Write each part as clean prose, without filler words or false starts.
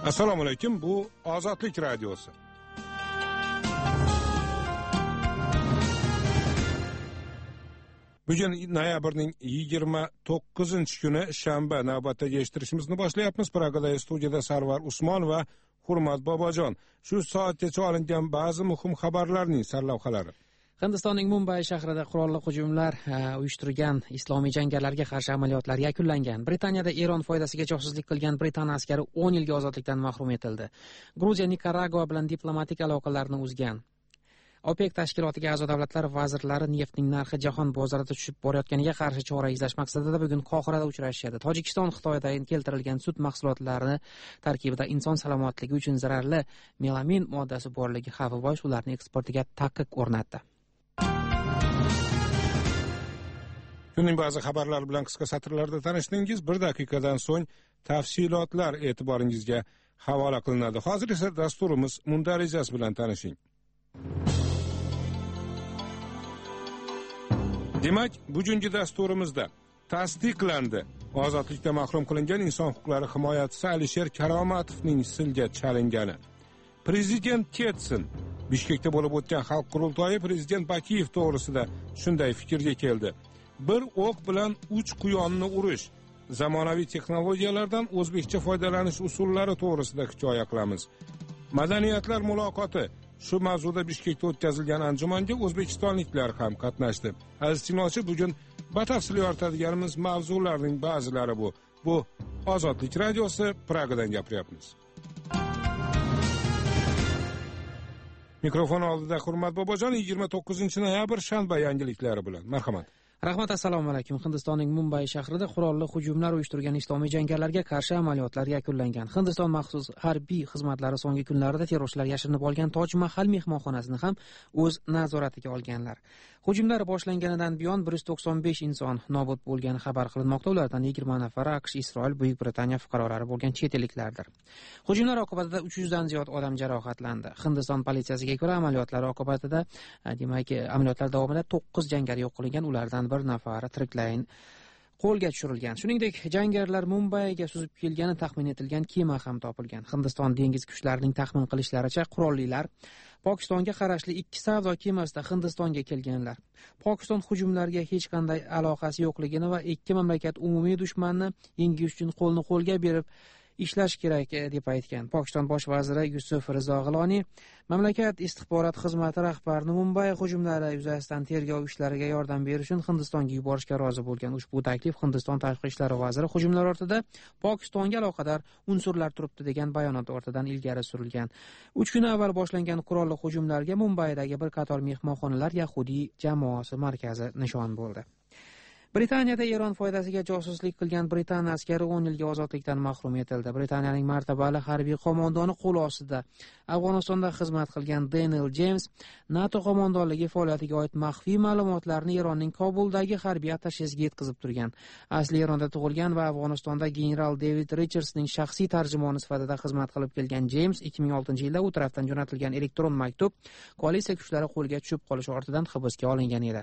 Assalomu alaykum, bu Ozodlik radiosi. Bugun noyabrning 29-kuni shanba, navbatdagi eshittirishimizni boshlayapmiz. Pragada studiyada Sarvar Usmon va Hurmat Bobojon. Shu soatgacha olingan ba'zi muhim xabarlarning sarlavhalari. Hindistonning Mumbay shahrida qurolli hujumlar uyushtirgan islomiy jangarilarga qarshi amaliyotlar yakunlangan. Britaniyada Eron foydasiga josuslik qilgan Britaniya askari 10 yilga ozodlikdan mahrum etildi. Gruziya Nikaragua bilan diplomatik aloqalarni uzgan. OPEC tashkilotiga a'zo davlatlar vazirlari neftning narxi jahon bozorida tushib borayotganiga qarshi chora izlash maqsadida bugun Qohirada uchrashishadi. Tojikiston Xitoyda keltirilgan sut mahsulotlari tarkibida inson salomatligi uchun zararli melamin moddasi borligi xavfi bois ularning eksportiga taqiq o'rnatdi. Kunning ba'zi xabarlar bilan qisqa satrlarda tanishdingiz. 1 daqiqadan so'ng tafsilotlar e'tiboringizga havola qilinadi. Hozir esa dasturimiz mundarizasi bilan tanishing. Demak, bugungi dasturimizda tasdiqlandi. Ozodlikdan mahrum qilingan inson huquqlari himoyachisi Alisher Karomatovning silga chalingani. Prezident Ketsin Bishkekda bo'lib o'tgan xalq qurultoyi prezident Bakiyev to'g'risida shunday fikrga keldi. Bir o'q bilan 3 quyonni urish, zamonaviy texnologiyalardan o'zbekcha foydalanish usullari to'g'risida hikoya qilamiz. Madaniyatlar muloqoti. Shu mavzuda Bishkekda o'tkazilgan anjumanga o'zbekistonliklar ham qatnashdi. Aziz tinglovchi, bugun batafsil yoritadiganimiz mavzularning ba'zilari bu. Bu Ozodlik radiosi, Pragadan gapiryapmiz. Mikrofon oldida Hurmat Bobojon, 29-noyabr shanba yangiliklari bilan. Marhamat. Rahmat, assalomu alaykum. Hindistonning Mumbay shahrida qurolli hujumlar uyushtirgan islomiy jangarilarga qarshi amaliyotlar yakunlangan. Hindiston maxsus harbiy xizmatlari so'nggi kunlarda terrorchilar yashirinib olgan Toj Mahal mehmonxonasini ham o'z nazoratiga olganlar. Hujumlar boshlanganidan buyon 195 inson nobud bo'lgani xabar qilinmoqda. Ulardan 20 nafari AQSh, Isroil, Buyuk Britaniya fuqarolari bo'lgan chet elliklardir. Hujumlar oqibatida 300 dan ziyod odam jarohatlandi. Hindiston politsiyasiga ko'ra amaliyotlar oqibatida, amaliyotlar davomida 9 jangari yo'q qilingan, ulardan bir nafari tiriklayin qo'lga tushirilgan. Shuningdek, jangarilar Mumbayga suzib kelgani taxmin etilgan kema ham topilgan. Hindiston dengiz kuchlarining taxmin qilishlaricha, qurollilar Pokistonga qarashli 2 savdo kemasida Hindistonga kelganlar. Pokiston hujumlarga hech qanday aloqasi yo'qligini va ikki mamlakat umumiy dushmanni yengish uchun qo'lni qo'lga berib ishlash kerak deb aytgan. Pokiston bosh vaziri Yusuf Rizo G'iloni mamlakat istixborot xizmati rahbarini Mumbay hujumlari yuzasidan tergov ishlariga yordam berish uchun Hindistonga yuborishga rozi bo'lgan. Ushbu taklif Hindiston tashqi ishlar vaziri hujumlar ortida Pokistonga aloqador unsurlar turibdi degan bayonot ortidan ilgari surilgan. 3 kun avval boshlangan qurolli hujumlarga Mumbaydagi bir qator mehmonxonalar yahudiy jamoasi markazi nishon bo'ldi. Britaniyada Eron foydasiga josuslik qilgan Britaniya askari 10 yilga ozodlikdan mahrum etildi. Britaniyaning martabali harbiy qo'mondoni qo'l ostida Afg'onistonda xizmat qilgan Daniel James NATO qo'mondonligi faoliyatiga oid maxfiy ma'lumotlarni Eronning Kobuldagi harbiy attashesiga yetkazib turgan. Asli Eronda tug'ilgan va Afg'onistonda general David Richardsning shaxsiy tarjimoni sifatida xizmat qilib kelgan James 2006-yilda u tarafdan jo'natilgan elektron maktub koalitsiya kuchlari qo'lga tushib qolishi ortidan hibsga olingan edi.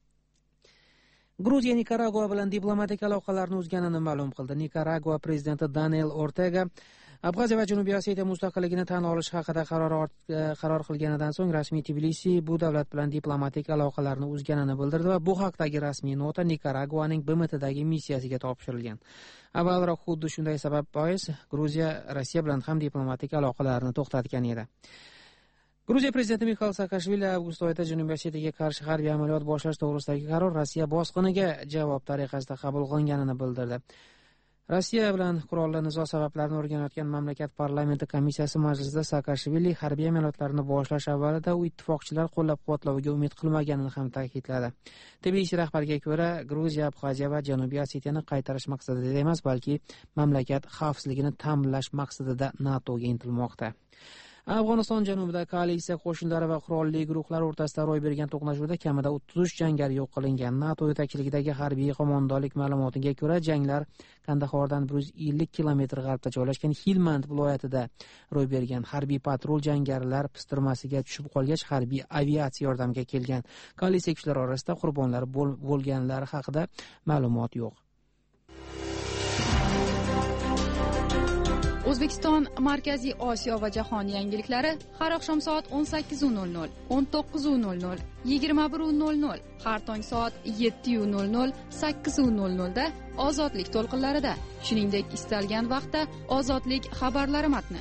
Gruziya Nikaragua bilan diplomatik aloqalarni uzganini ma'lum qildi. Nikaragua prezidenti Daniel Ortega Abxaziya va Janubiy Osetiya mustaqilligini tan olish haqida qaror qilganidan so'ng rasmiy Tbilisi bu davlat bilan diplomatik aloqalarni uzganini bildirdi va bu haqdagi rasmiy nota Nikaraguaning BMTdagi missiyasiga topshirilgan. Avvalroq xuddi shunday sabab bois Gruziya Rossiya bilan ham diplomatik aloqalarni to'xtatgan edi. Gruziya prezidenti Mixail Saakashvili avgust oyida Janubiy Osetiyaga qarshi harbiy amaliyot boshlash to'g'risidagi qaror Rossiya bosqiniga javob tariqasida qabul qilinganini bildirdi. Rossiya bilan qurolli nizo sabablarini o'rganayotgan mamlakat parlamenti komissiyasi majlisida Saakashvili harbiy amaliyotlarni boshlash avvalida u ittifoqchilar qo'llab-quvvatloviga umid qilmaganini ham ta'kidladi. Tbilisi rahbariga ko'ra, Gruziya, Abxaziya va Janubiy Osetiyani qaytarish maqsadida emas, balki mamlakat xavfsizligini ta'minlash maqsadida NATOga intilmoqda. Afg'oniston janubida koalitsiya qo'shinlari va qurolli guruhlar o'rtasida ro'y bergan to'qnashuvda kamida 33 jangari yo'q qilingan. NATO yetakchiligidagi harbiy qo'mondonlik ma'lumotiga ko'ra, janglar Kandahordan 150 kilometr g'arbda joylashgan Hilmand viloyatida ro'y bergan. Harbiy patrul jangarilar pistirmasiga tushib qolgach, harbiy aviatsiya yordamga kelgan. Koalitsiya kuchlari orasida qurbonlar bo'lganlari haqida ma'lumot yo'q. O'zbekiston, Markaziy Osiyo va jahon yangiliklari har oqshom soat 18:00, 19:00, 21:00, har tong soat 7:00, 8:00 da Ozodlik to'lqinlarida. Shuningdek, istalgan vaqtda Ozodlik xabarlari matni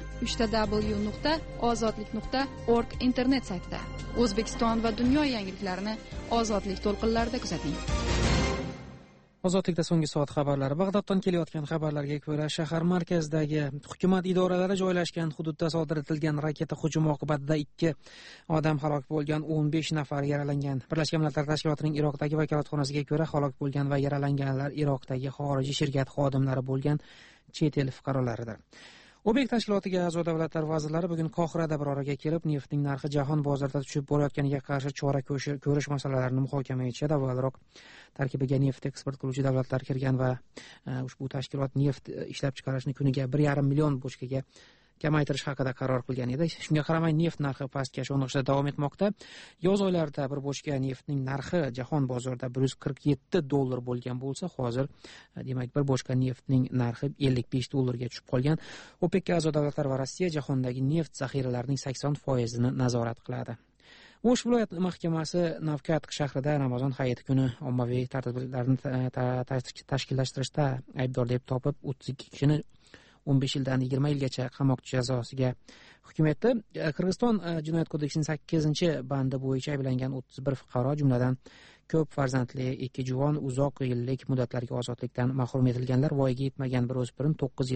www.ozodlik.org internet saytida. O'zbekiston va dunyo yangiliklarini Ozodlik to'lqinlarida kuzating. Ozodlikda so'nggi soat xabarlari. Bag'doddan kelayotgan xabarlarga ko'ra, shahar markazidagi hukumat idoralari joylashgan hududda sodir etilgan raketa hujumi oqibatida 2 odam halok bo'lgan, 15 nafar yaralangan. Birlashgan Millatlar Tashkilotining Iroqdagi vakolatxonasiga ko'ra, halok bo'lgan va yaralanganlar Iroqdagi xorijiy shirkat xodimlari bo'lgan chet el fuqarolaridir. OPEC tashkilotiga a'zo davlatlar vazirlari bugun Qohirada bir oraga kelib, neftning narxi jahon bozorida tushib borayotganiga qarshi chora ko'rish masalalarini muhokama etishadi. Avvalroq tarkibiga neft eksport qiluvchi davlatlar kirgan va ushbu tashkilot neft ishlab chiqarishni kuniga 1,5 million bochkaga kamaytirish haqida qaror qilgan edi. Shunga qaramay neft narxi pastga sho'ng'ishda davom etmoqda. Yoz oylarida bir bochka neftning narxi jahon bozorida $147 bo'lgan bo'lsa, hozir demak bir bochka neftning narxi $55 tushib qolgan. OPEC a'zo davlatlar va Rossiya jahondagi neft zaxiralarining 80%ni nazorat qiladi. O'sh viloyat mahkamasi Navkat shahrida Ramazon hayiti kuni ommaviy tartiblarni tashkillashtirishda aybdor deb topib 32 kishini 15 yildan 20 yilgacha qamoq jazosiga hukm etdi. Qirg'iziston Jinoyat kodeksining 8-bandi bo'yicha ayblangan 31 fuqaro, jumladan ko'p farzandli 2 juvon, uzoq yillik muddatlarga ozodlikdan mahrum etilganlar, voyaga yetmagan bir o'spirin 9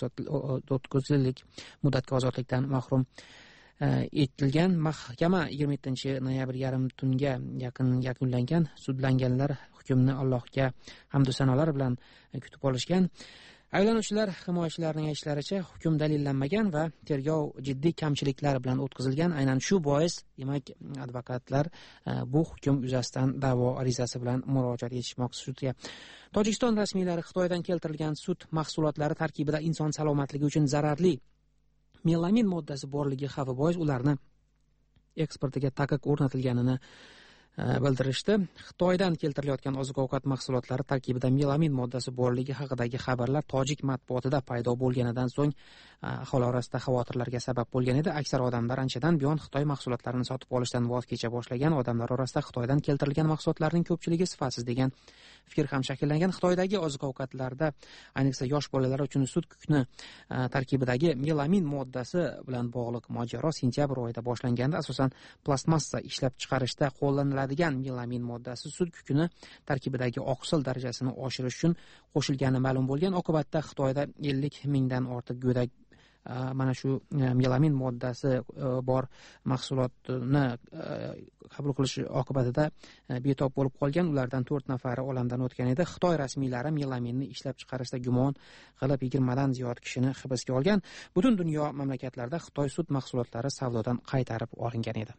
yillik muddatga ozodlikdan mahrum etilgan. Mahkama 27-noyabr yarim tunga yaqin yakunlangan. Sudlanganlar hukmni Allohga hamd va sanolar bilan kutib olishgan. Ayblanuvchilar himoyachilarning aytishlaricha, hukm dalillanmagan va tergov jiddiy kamchiliklar bilan o'tkazilgan. Aynan shu bois, demak, advokatlar bu hukm yuzasidan da'vo arizasi bilan murojaat etishmoqchi sudga. Tojikiston rasmiylari Xitoydan keltirilgan sut mahsulotlari tarkibida inson salomatligi uchun zararli melamin moddasi borligi xavfi bois ularni eksportiga taqiq o'rnatilganini bildirishdi. Xitoydan keltirilayotgan oziq-ovqat mahsulotlari tarkibida melamin moddasi borligi haqidagi xabarlar tojik matbuotida paydo bo'lganidan so'ng aholi orasida xavotirlarga sabab bo'lgan edi. Aksar odamlar anchadan buyon Xitoy mahsulotlarini sotib olishdan voz kecha boshlagan. Odamlar orasida Xitoydan keltirilgan mahsulotlarning ko'pchiligi sifatsiz degan fikr ham shakllangan. Xitoydagi oziq-ovqatlarda, ayniqsa yosh bolalar uchun sut kukuni tarkibidagi melamin moddasi bilan bog'liq mojaro sentyabr oyida boshlanganda, asosan plastmassa ishlab chiqarishda qo'llaniladigan melamin moddasi sut kukuni tarkibidagi oqsil darajasini oshirish uchun qo'shilgani ma'lum bo'lgan. Oqibatda Xitoyda 50 mingdan ortiq go'dak mana shu melamin moddasi bor mahsulotni qabul qilish oqibatida betob bo'lib qolgan. Ulardan 4 nafari olamdan o'tgan edi. Xitoy rasmiylari melaminni ishlab chiqarishda gumon qilib 20 dan ziyod kishini hibsga olgan. Butun dunyo mamlakatlarida Xitoy sut mahsulotlari savdodan qaytarib olingan edi.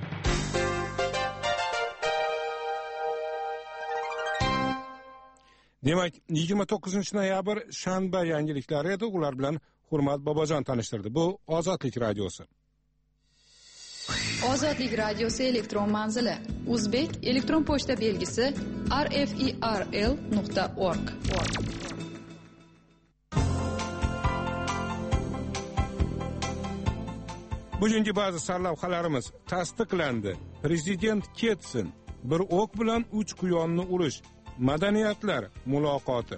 Demak, 29-noyabr shanba yangiliklari edi. Ular bilan Hurmat Bobojon tanishtirdi. Bu Ozodlik radiosi. Ozodlik radiosi elektron manzili. O'zbek elektron pochta belgisi rferl.org. Bugungi ba'zi sarlavhalarimiz tasdiqlandi. Prezident ketsin. Bir o'q bilan 3 quyonni urish. Madaniyatlar muloqoti.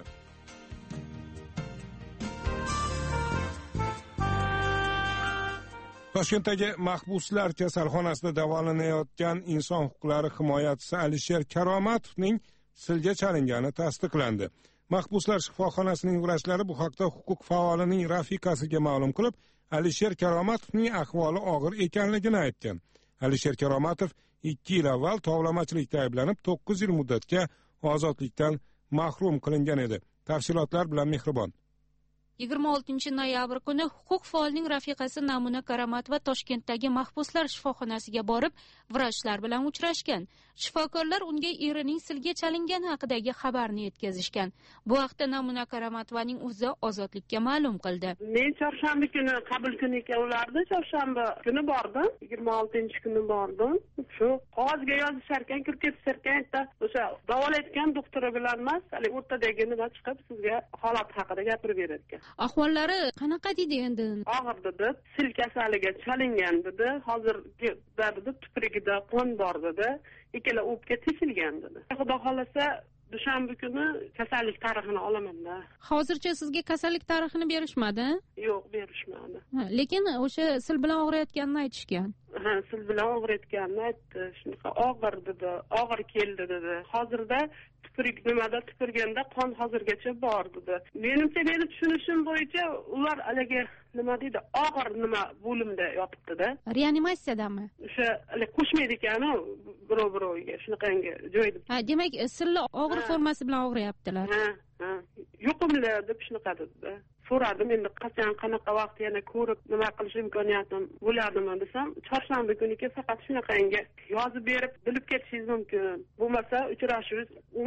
Toshkentdagi mahbuslar kasalxonasida davolanayotgan inson huquqlari himoyachisi Alisher Karomatovning silga chalingani tasdiqlandi. Mahbuslar shifoxonasining vrachlari bu haqda huquq faolining rafiqasiga ma'lum qilib, Alisher Karomatovning ahvoli og'ir ekanligini aytgan. Alisher Karomatov 2 yil avval tovlamachilikda ayblanib 9 yil muddatga ozodlikdan mahrum qilingan edi. Tafsilotlar bilan Mehribon. 26-noyabr kuni huquq faolining rafiqasi Namuna Karomatova Toshkentdagi mahbuslar shifoxonasiga borib, vrachlar bilan uchrashgan. Shifokorlar unga erining silga chalingani haqidagi xabarni yetkazishgan. Bu haqda Namuna Karomatovaning o'zi Ozodlikka ma'lum qildi. Men chorshanba kuni qabul kuni ularni chorshanba kuni bordim, 26-kuni bordim. Shu qog'ozga yozisharkan, kirib ketisharkan, o'sha davolayotgan doktori bilan emas, hali o'rtadagi nima chiqib sizga holat haqida gapirib berarkan. ahvollari qanaqa deydi endi? Og'ir dedi, sil kasaliga chalingan dedi. Hozirgi dedi tuprigida qon bor dedi. Ikkala o'pka teshilgan dedi. Xudo xolasa dushanba kuni kasallik tarixini olaman-da. Hozircha sizga kasallik tarixini berishmadi? Yo'q, berishmadi. Lekin o'sha sil bilan og'riyotganini aytishgan. Ha, sil bilan og'riyotganini aytdi. Shunaqa og'ir dedi, og'ir keldi dedi. Hozirda tuprik nimada tupurganda qon hozirgacha bor dedi. Menimcha, meni tushunishim bo'yicha ular haligi nima deydi, og'ir nima bo'limda yotibdi-da. Reanimatsiyadami? O'sha qo'shmaydi ekan-ku birov-biroviga shunaqangi joyda. Ha, demak, silli og'ir formasi bilan og'riyaptilar. Ha. Yuqumli deb shunaqa dedi. So'radim, endi qachon, qanaqa vaqt yana ko'rib nima qilish imkoniyatim bo'ladimi desam, chorshanba kuniga faqat shunaqangi yozib berib bilib ketishingiz mumkin. Bo'lmasa uchrashuvingiz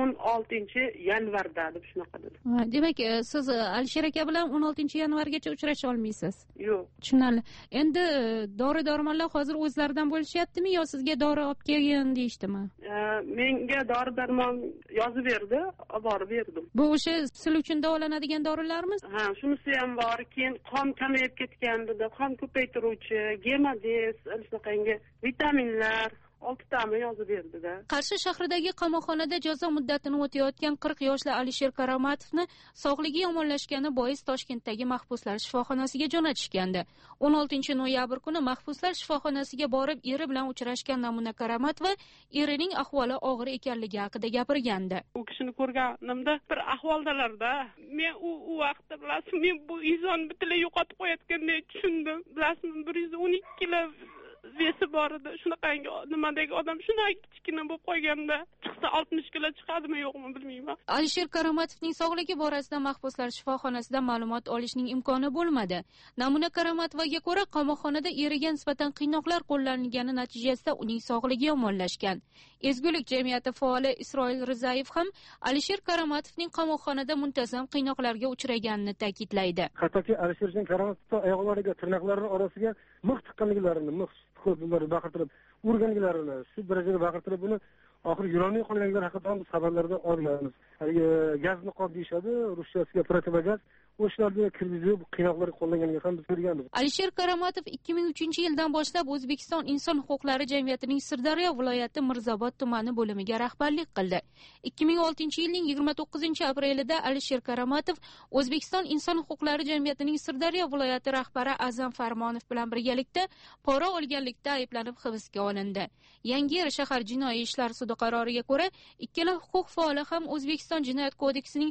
16-yanvarda deb shunaqa dedi. Demak, siz Alisher aka bilan 16-yanvargacha uchrasha olmaysiz. Yo'q. Tushunarli. Endi dori-darmonlar hozir o'zlaridan bo'lishyaptimi yo sizga dori olib kelgin deyishdimi? Menga dori-darmon yozib berdi, olib borib berdim. Bu o'sha sil uchun davolanadigan dorilarmi? Ha, shunisi ham bor. Keyin qon kamayib ketgan dedi. Qon ko'paytiruvchi, gemodiz, shunaqangi vitaminlar 6 tami yozib berdi-da. Qarshi shahridagi qamoqxonada jazo muddatini o'tayotgan 40 yoshli Alisher Karomatovni sog'ligi yomonlashgani bois Toshkentdagi mahbuslar shifoxonasiga jo'natishgandi. 16-noyabr kuni mahbuslar shifoxonasiga borib eri bilan uchrashgan Namuna Karomatova erining ahvoli og'ir ekanligi haqida gapirgandi. U kishini ko'rganimda bir ahvoldalarda men u vaqtda bilasizmi, men bu inson butunlay yo'qotib qo'yayotgandek tushundim. Bilasizmi, 112 kilo vesi bor edi. Shunaqangi nimadagi odam shunday kichkina bo'lib qolganda chiqsa 60 kilo chiqadimi yo'qmi bilmayman. Alisher Karomatovning sog'ligi borasida mahbuslar shifoxonasida ma'lumot olishning imkoni bo'lmadi. Namuna Karamatovaga ko'ra, qamoqxonada eriga nisbatan qiynoqlar qo'llanilgani natijasida uning sog'ligi yomonlashgan. Ezgulik jamiyati faoli Isroil Rizayev ham Alisher Karomatovning qamoqxonada muntazam qiynoqlarga uchraganini ta'kidlaydi. Hattoki Alisher Karomatov oyoqlariga, tirnoqlarining orasiga mix chiqqanliklarini, mix qo'llarni baqirtirib, urganliklarini, shu darajada baqirtirib buni oxiri yurolmay qolganlar haqida ham xabarlarda olganmiz. Gazni qon deyishadi, ruschasiga protivogaz, o'shlarga kirgizib qiynoqlar qo'llaganini ham biz ko'rganmiz. Alisher Karomatov 2003-yildan boshlab O'zbekiston inson huquqlari jamiyatining Sirdaryo viloyati Mirzobod tumani bo'limiga rahbarlik qildi. 2006-yilning 29-aprelida Alisher Karomatov O'zbekiston inson huquqlari jamiyatining Sirdaryo viloyati rahbari Azam Farmonov bilan birgalikda pora olganlikda ayblanib hibsga olindi. Yangiyer shahar jinoiy ishlar sudi qaroriga ko'ra, ikkala huquq faoli ham O'zbekiston jinoyat kodeksining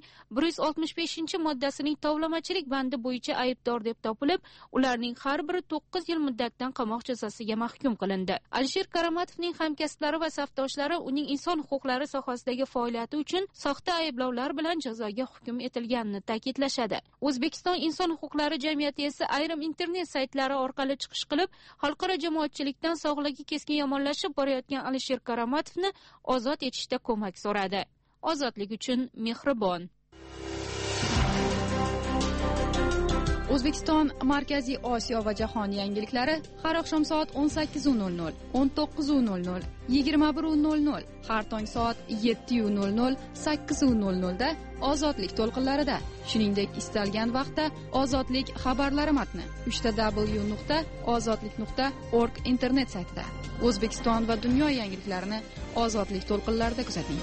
165-moddasining tovlamachilik bandi bo'yicha aybdor deb topilib, ularning har biri 9 yil muddatdan qamoq jazosiga mahkum qilindi. Alisher Karomatovning hamkasblari va safdoshlari uning inson huquqlari sohasidagi faoliyati uchun soxta ayblovlar bilan jazoga hukm etilganini ta'kidlashadi. O'zbekiston inson huquqlari jamiyati esa ayrim internet saytlari orqali chiqish qilib, xalqaro jamoatchilikdan sog'ligi keskin yomonlashib borayotgan Alisher Karomatovni ozod etishda ko'mak so'radi. Ozodlik uchun mehribon. O'zbekiston, Markaziy Osiyo va jahon yangiliklari har oqshom soat 18:00, 19:00, 21:00, har tong soat 7:00, 8:00 da Ozodlik to'lqinlarida. Shuningdek, istalgan vaqtda Ozodlik xabarlari matni www.ozodlik.org internet saytida. O'zbekiston va dunyo yangiliklarini Ozodlik to'lqinlarida kuzating.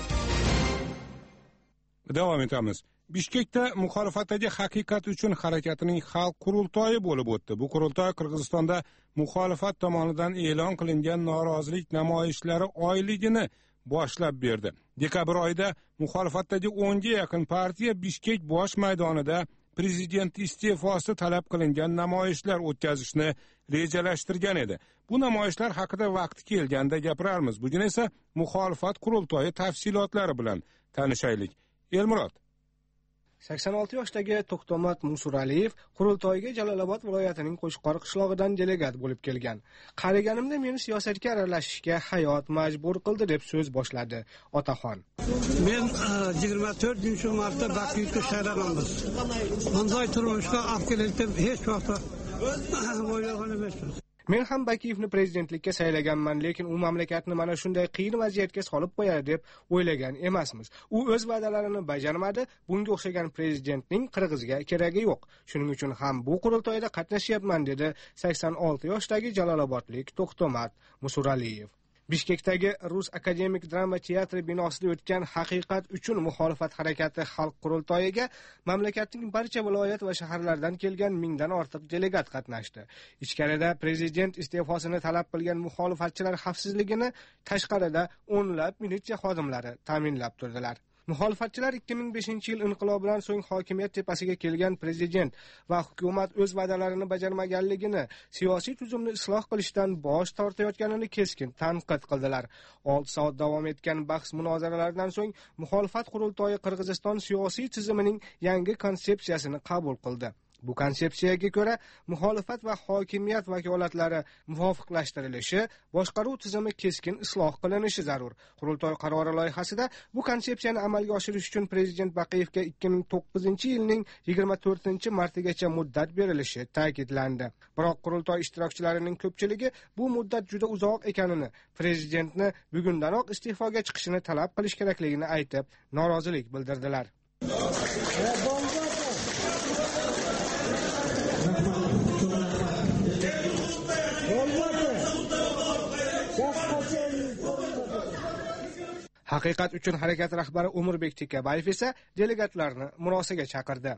Davom etamiz. Bishkekda muxolifatdagi haqiqat uchun harakatining xalq qurultoyi bo'lib o'tdi. Bu qurultoy Qirg'izistonda muxolifat tomonidan e'lon qilingan norozilik namoyishlari oyligini boshlab berdi. Dekabr oyida muxolifatdagi 10 ga yaqin partiya Bishkek bosh maydonida prezident iste'fosi talab qilingan namoyishlar o'tkazishni rejalashtirgan edi. Bu namoyishlar haqida vaqti kelganda gapiramiz. Bugun esa muxolifat qurultoyi tafsilotlari bilan tanishaylik. Elmurod. 86 yoshdagi To'xtomat Musuraliyev qurultoyga Jalolobod viloyatining Qo'shqor qishlog'idan delegat bo'lib kelgan. Qariganimda meni siyosatga aralashishga hayot majbur qildi deb so'z boshladi Otaxon. Men 24-martda Bakuyga saylanamiz. Bunday turmushga olib kelib hech vaqt o'ylagan emasman. Men ham Bakiyevni prezidentlikka saylaganman, lekin u mamlakatni mana shunday qiyin vaziyatga solib qo'yadi deb o'ylagan emasmiz. U o'z va'dalarini bajarmadi. Bunga o'xshagan prezidentning Qirg'izga keragi yo'q. Shuning uchun ham bu qurultoyda qatnashyapman dedi 86 yoshdagi Jalolobodlik To'xtomat Musuraliyev. Bishkekdagi Rus akademik drama teatri binosida o'tgan Haqiqat uchun muxolifat harakati xalq qurultoyiga mamlakatning barcha viloyat va shaharlardan kelgan 1000 dan ortiq delegat qatnashdi. Ichkarida prezident iste'fosini talab qilgan muxolifatchilar xavfsizligini tashqarida o'nlab militsiya xodimlari ta'minlab turdilar. Muxolifatchilar 2005-yil inqilobidan so'ng hokimiyat tepasiga kelgan prezident va hukumat o'z va'dalarini bajarmaganligini, siyosiy tuzumni isloh qilishdan bosh tortayotganini keskin tanqid qildilar. 6 soat davom etgan bahs-munozaralardan so'ng muxolifat qurultoyi Qirg'iziston siyosiy tizimining yangi konsepsiyasini qabul qildi. Bu konsepsiyaga ko'ra muxolifat va hokimiyat vakolatlari muvofiqlashtirilishi, boshqaruv tizimi keskin isloh qilinishi zarur. Qurultoy qarori loyihasida bu konsepsiyani amalga oshirish uchun prezident Baqiyevga 2009-yilning 24-martigacha muddat berilishi ta'kidlandi. Biroq qurultoy ishtirokchilarining ko'pchiligi bu muddat juda uzoq ekanini, prezidentni bugundanoq iste'foga chiqishini talab qilish kerakligini aytib, norozilik bildirdilar. Haqiqat uchun harakat rahbari Umurbek Tikabayev esa delegatlarni murosaga chaqirdi.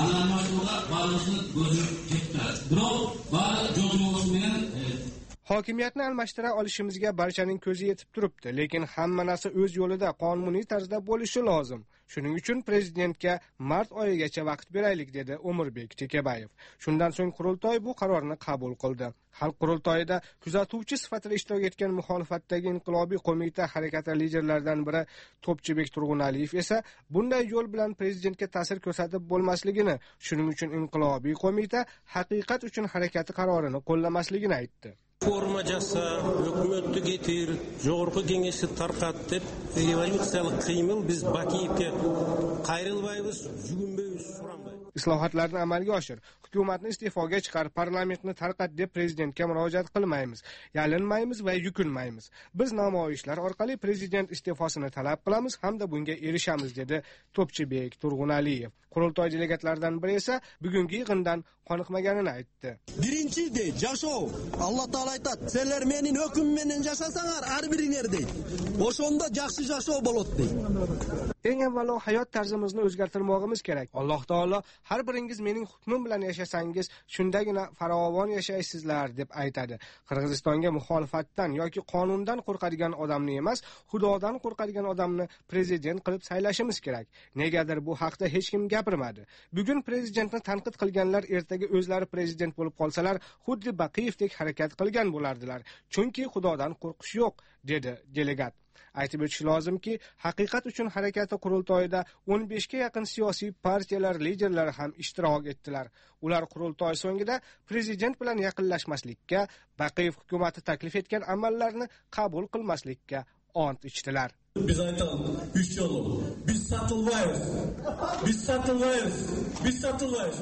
Hokimiyatni almashtira olishimizga barchaning ko'zi yetib turibdi, lekin hamma narsa o'z yo'lida, qonuniy tarzda bo'lishi lozim. Shuning uchun prezidentga mart oyigacha vaqt beraylik, dedi Umurbek Tikabayev. Shundan so'ng qurultoy bu qarorni qabul qildi. Xalq qurultoyida kuzatuvchi sifatida ishtirok etgan muxolifatdagi inqilobiy qo'mita harakati liderlaridan biri To'pchibek Turg'unaliyev esa bunday yo'l bilan prezidentga ta'sir ko'rsatib bo'lmasligini, shuning uchun inqilobiy qo'mita Haqiqat uchun harakati qarorini qo'llamasligini aytdi. Forma jasa, hukumatni getir, Jo'g'org'i kengashni tarqat deb revolyutsiyalik qiymil biz Bakiyevga qayrilmaymiz, yugunmaymiz, so'ramaymiz. Islohotlarni amalga oshir, hukumatni iste'foga chiqar, parlamentni tarqat deb prezidentga murojaat qilmaymiz, yalinmaymiz va yukunmaymiz. Biz namoyishlar orqali prezident iste'fosini talab qilamiz hamda bunga erishamiz, dedi To'pchibek Turg'unaliyev. Qurultoy delegatlaridan biri esa bugungi yig'indan qoniqmaganini aytdi. Birinchi deydi, yashov. Alloh taolo aytadi, "Senlar mening hukmim bilan yashasanglar, har biringlar" deydi. O'shonda yaxshi yashov bo'ladi deydi. Eng avvalo hayot tarzimizni o'zgartirmoqimiz kerak. Alloh taolo har biringiz mening hukmim bilan yashasangiz, shundagina farovon yashaysizlar deb aytadi. Qirg'izistonga muxolifatdan yoki qonundan qo'rqadigan odamni emas, Xudodan qo'rqadigan odamni prezident qilib saylashimiz kerak. Negadir bu haqda hech kim gapirmadi. Bugun prezidentni tanqid qilganlar ertaga o'zlari prezident bo'lib qolsalar, xuddi Baqiyevdek harakat qilgan bo'lardilar. Chunki Xudodan qo'rqish yo'q, dedi delegat. Aytib o'tish lozimki, Haqiqat uchun harakati qurultoyida 15 ga yaqin siyosiy partiyalar liderlari ham ishtirok etdilar. Ular qurultoy so'ngida prezident bilan yaqinlashmaslikka, Baqiyev hukumatı taklif etgan amallarni qabul qilmaslikka ont ichdilar. Biz aytamiz, 3 yolu. Biz satılmayız. Biz satılmayız. Biz satılmayız.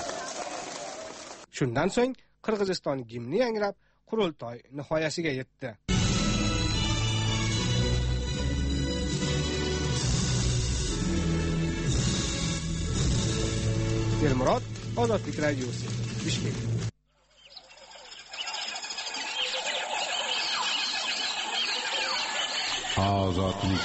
Shundan so'ng Qirg'iziston gimni yangrab, qurultoy nihoyasiga yetdi. Elmurod, Ozodlik radiosi, Bishkek. Ozodlik.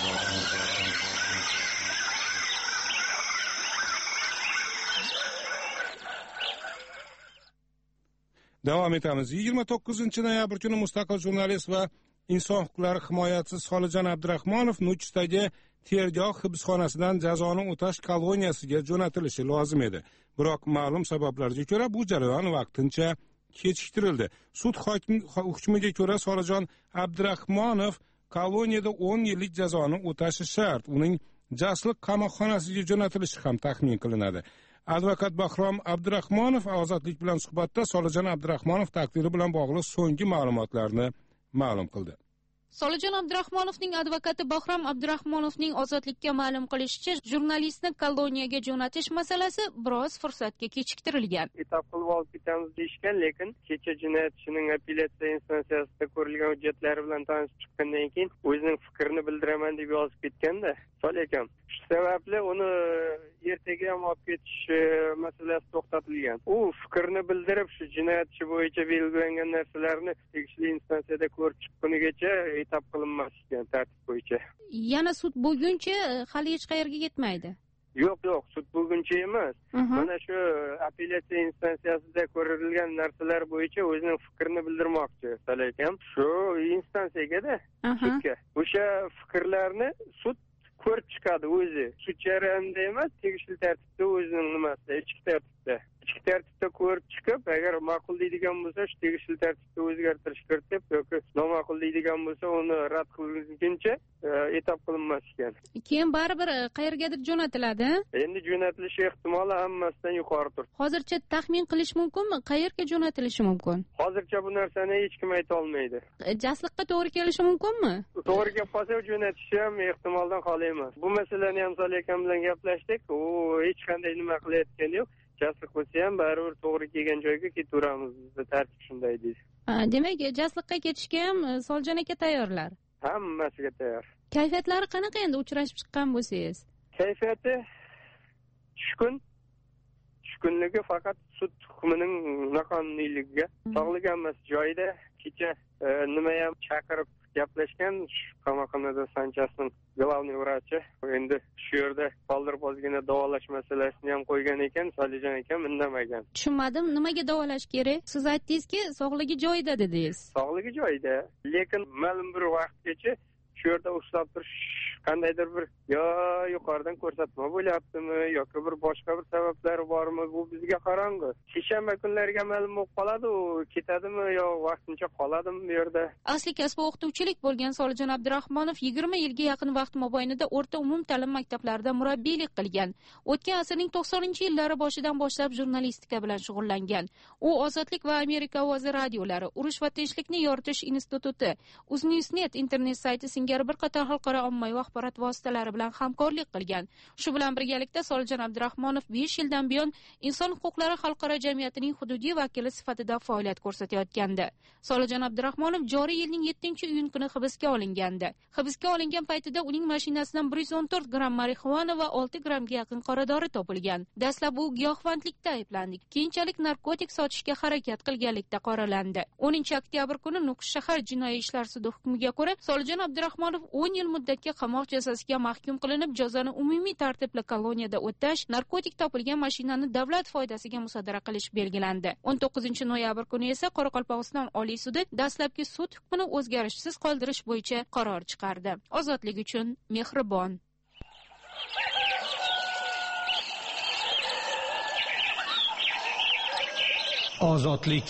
Davom etamiz. 29-noyabr kuni mustaqil jurnalist va inson huquqlari himoyachisi Solijon Abdurahmonov Nukusdagi tergov hibsxonasidan jazoni o'tash koloniyasiga jo'natilishi lozim edi. Biroq ma'lum sabablarga ko'ra bu jarayon vaqtincha kechiktirildi. Sud hukmiga ko'ra Solijon Abdurahmonov koloniyada 10 yillik jazoni o'tashi shart. Uning Jasliq qamoqxonasiga jo'natilishi ham taxmin qilinadi. Advokat Bahrom Abdurahmonov Ozodlik bilan suhbatda Solijon Abdurahmonov taqdiri bilan bog'liq so'nggi ma'lumotlarni ma'lum qildi. Solijon Abdurahmonovning advokati Bahrom Abdurahmonovning ozodlikka ma'lum qilishicha, jurnalistni koloniyaga jo'natish masalasi biroz fursatga kechiktirilgan. Etap qilib olib ketamiz deyishgan, lekin kecha jinoyat ishining apellyatsiya instansiyasida ko'rilgan hujjatlari bilan tanishib chiqqandan keyin o'zining fikrini bildiraman deb yozib ketganda, Solekan. Shu sababli uni ertaga ham olib ketish masalasi to'xtatilgan. U fikrni bildirib, shu jinoyat ishi bo'yicha belgilangan narsalarni tegishli instansiyada ko'rib chiqqunigacha etap qilinmasgan tartib bo'yicha. Yana sud bo'lguncha hali hech qayerga ketmaydi. Yo'q, sud bo'lguncha emas. Mana shu apellyatsiya instansiyasida ko'rilgan narsalar bo'yicha o'zining fikrini bildirmoqchi. Salakam shu instansiyaga-da, sudga. O'sha fikrlarni sud ko'rib chiqadi o'zi. Sud jarayonida emas, tegishli tartibda o'zining nimasida, ichki tartibda ko'rib chiqib, agar ma'qul deydigan bo'lsa, shu tegishli tartibda o'zgartirish kiritib, yoki noma'qul deydigan bo'lsa, uni rad qilinguncha etap qilinmas ekan. Keyin baribir qayergadir jo'natiladi. Endi jo'natilishi ehtimoli hammasidan yuqori turibdi. Hozircha taxmin qilish mumkinmi, qayerga jo'natilishi mumkin? Hozircha bu narsani hech kim ayta olmaydi. Jasliqqa to'g'ri kelishi mumkinmi? To'g'ri kelib qolsa, jo'natishi ham ehtimoldan xoli emas. Bu masalani ham Solakam bilan gaplashdik. U hech qanday nima qilayotgani yo'q. Jasliq bo'lsa ham baribir to'g'ri kelgan joyga ketaveramiz. Bizda tartib shunday deydi. Demak, jasliqqa ketishga ham Soljon aka tayyorlar. Hammasiga tayyor. Kayfiyatlari qanaqa endi uchrashib chiqqan bo'lsangiz? Kayfiyati tushkunligi faqat sud hukmining noqonuniyligiga. Sog'ligi hammasi joyida. Kecha nima ham chaqirib gaplashgan qamoqxonada Sanchasning главный vrachi endi shu yerda qoldirib ozgina davolash masalasini ham qo'ygan ekan, Solijon akam indamagan. Tushunmadim, nimaga davolash kerak? Siz aytdingizki, sog'ligi joyida dedingiz. Sog'ligi joyida, lekin ma'lum bir vaqtgacha shu yerda ushlab turish qandaydir bir yo yuqoridan ko'rsatma bo'lyaptimi yoki bir boshqa bir sabablari bormi, bu bizga qorong'u. Seshanba kunlariga ma'lum bo'lib qoladi, u ketadimi yo vaqtincha qoladimi bu yerda. Asli kasbi o'qituvchilik bo'lgan Solijon Abdurahmonov 20 yilga yaqin vaqt mobaynida o'rta umumta'lim maktablarida murabbiylik qilgan. O'tgan asrning 90-yillari boshidan boshlab jurnalistika bilan shug'ullangan. U Ozodlik va Amerika ovozi radiolari, Urush va tinchlikni yoritish instituti, Uznewsnet internet sayti singari bir qator xalqaro ommaviy axborot vositalari bilan hamkorlik qilgan. Shu bilan birgalikda Solijon Abdurahmonov 5 yildan buyon inson huquqlari xalqaro jamiyatining hududiy vakili sifatida faoliyat ko'rsatayotgandi. Solijon Abdurahmonov joriy yilning 7-iyun kuni hibsga olingandi. Hibsga olingan paytida uning mashinasidan 114 gramm marixuana va 6 grammga yaqin qora dori topilgan. Dastlab u giyohvandlikda ayblandi. Keyinchalik narkotik sotishga harakat qilganlikda qoralandi. 10 oktyabr kuni Nukus shahar jinoiy ishlar sudi hukmiga ko'ra Solijon Abdurahmonov 10 yil muddatga qamoq jazosiga mahkum qilinib, jazoni umumiy tartibli koloniyada o'tash, narkotik topilgan mashinani davlat foydasiga musodara qilish belgilandi. 19-noyabr kuni esa Qoraqalpog'iston Oliy sudi dastlabki sud hukmini o'zgarishsiz qoldirish bo'yicha qaror chiqardi. Ozodlik uchun mehribon. Ozodlik.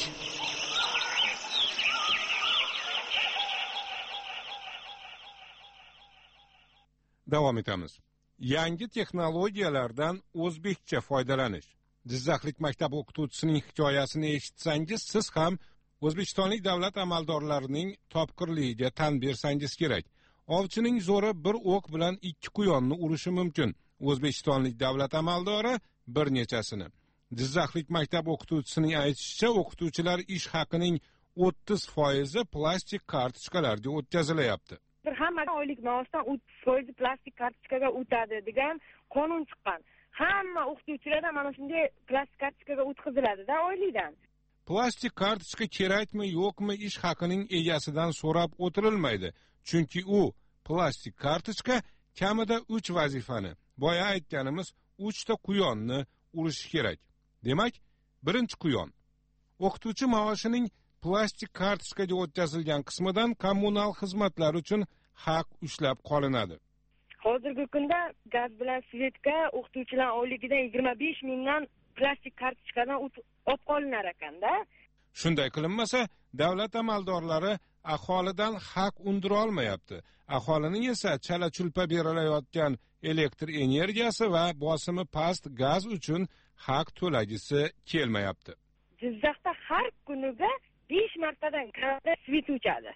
Davom etamiz. Yangi texnologiyalardan o'zbekcha foydalanish. Jizzaxlik maktab o'qituvchisining hikoyasini eshitsangiz, siz ham o'zbekistonlik davlat amaldorlarining topqirligiga tan bersangiz kerak. Ovchining zo'ri bir o'q bilan 2 quyonni urishi mumkin. O'zbekistonlik davlat amaldori bir nechasini. Jizzaxlik maktab o'qituvchisining aytishicha, o'qituvchilar ish haqining 30% plastik kartochkalarga o'tkazilyapti. Hamma oylik maoshdan 30% plastik kartochkaga o'tadi degan qonun chiqqan. Hamma o'qituvchilar mana shunday plastik kartochkaga o'tkaziladi-da oylikdan. Plastik kartochka kerakmi, yo'qmi ish haqining egasidan so'rab o'tirilmaydi. Chunki u plastik kartochka kamida 3 vazifani, boya aytganimiz 3 ta quyonni urishi kerak. Demak, birinchi quyon. O'qituvchi maoshining plastik kartochkaga o'tkazilgan qismidan kommunal xizmatlar uchun haq ushlab qolinadi. Hozirgi kunda gaz bilan svetka o'qituvchilar oyligidan 25 mingdan plastik kartochkadan olib qolinar ekanda. Shunday qilinmasa, davlat amaldorlari aholidan haq undira olmayapti. Aholining esa chala-chulpa berilayotgan elektr energiyasi va bosimi past gaz uchun haq to'lagisi kelmayapti. Jizzaxda har kuniga 5 martadan svet o'chadi.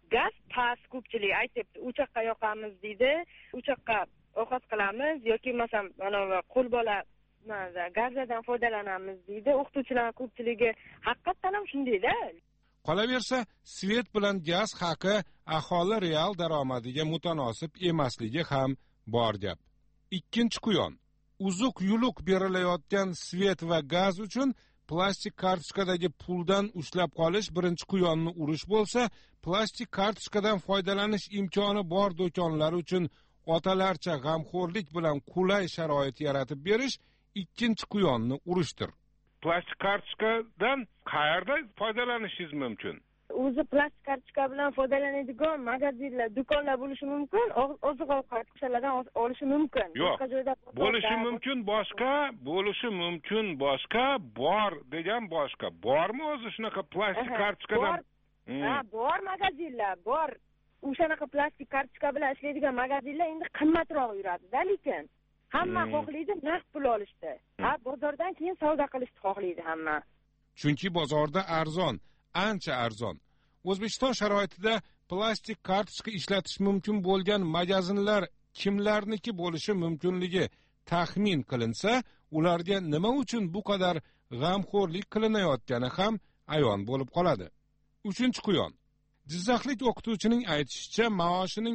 gaz past, ko'pchilik aytibdi, u yoqqa yoqamiz deydi, u yoqqa ovqat qilamiz yoki masalan mana qo'lbola gazlardan foydalanamiz deydi. O'qituvchilar ko'pchiligi haqiqatan ham shundayda. Qolaversa, svet bilan gaz haqi aholi real daromadiga mutanosib emasligi ham bor gap. Ikkinchi quyon. Uzuq yuluq berilayotgan svet va gaz uchun plastik kartochkadagi puldan ushlab qolish birinchi quyonni urish bo'lsa, plastik kartochkadan foydalanish imkoni bor do'konlar uchun otalarcha g'amxo'rlik bilan qulay sharoit yaratib berish ikkinchi quyonni urishdir. Plastik kartochkadan qayerda foydalanishingiz mumkin? O'zi plastik kartochka bilan foydalanadigan magazinlar, do'konlar bo'lishi mumkin, oziq-ovqat qishlardan olishi mumkin. Boshqa joyda bo'lishi mumkin, bo'lishi mumkin, boshqa, bor degan boshqa. Bormi o'zi shunaqa plastik kartochkadan? Bor magazinlar, bor. O'shanaqa plastik kartochka bilan ishlaydigan magazinlar endi qimmatroq yuradi-da, lekin hamma xohlaydi naqd pul olishni. Bozordan keyin savdo qilishni xohlaydi hamma. Chunki bozorda arzon, ancha arzon. O'zbekiston sharoitida plastik kartochka ishlatish mumkin bo'lgan magazinlar kimlarniki bo'lishi mumkinligi taxmin qilinsa, ularga nima uchun bu qadar g'amxo'rlik qilinayotgani ham ayon bo'lib qoladi. Uchinchi quyon. Jizzaxlik o'qituvchining aytishicha, maoshining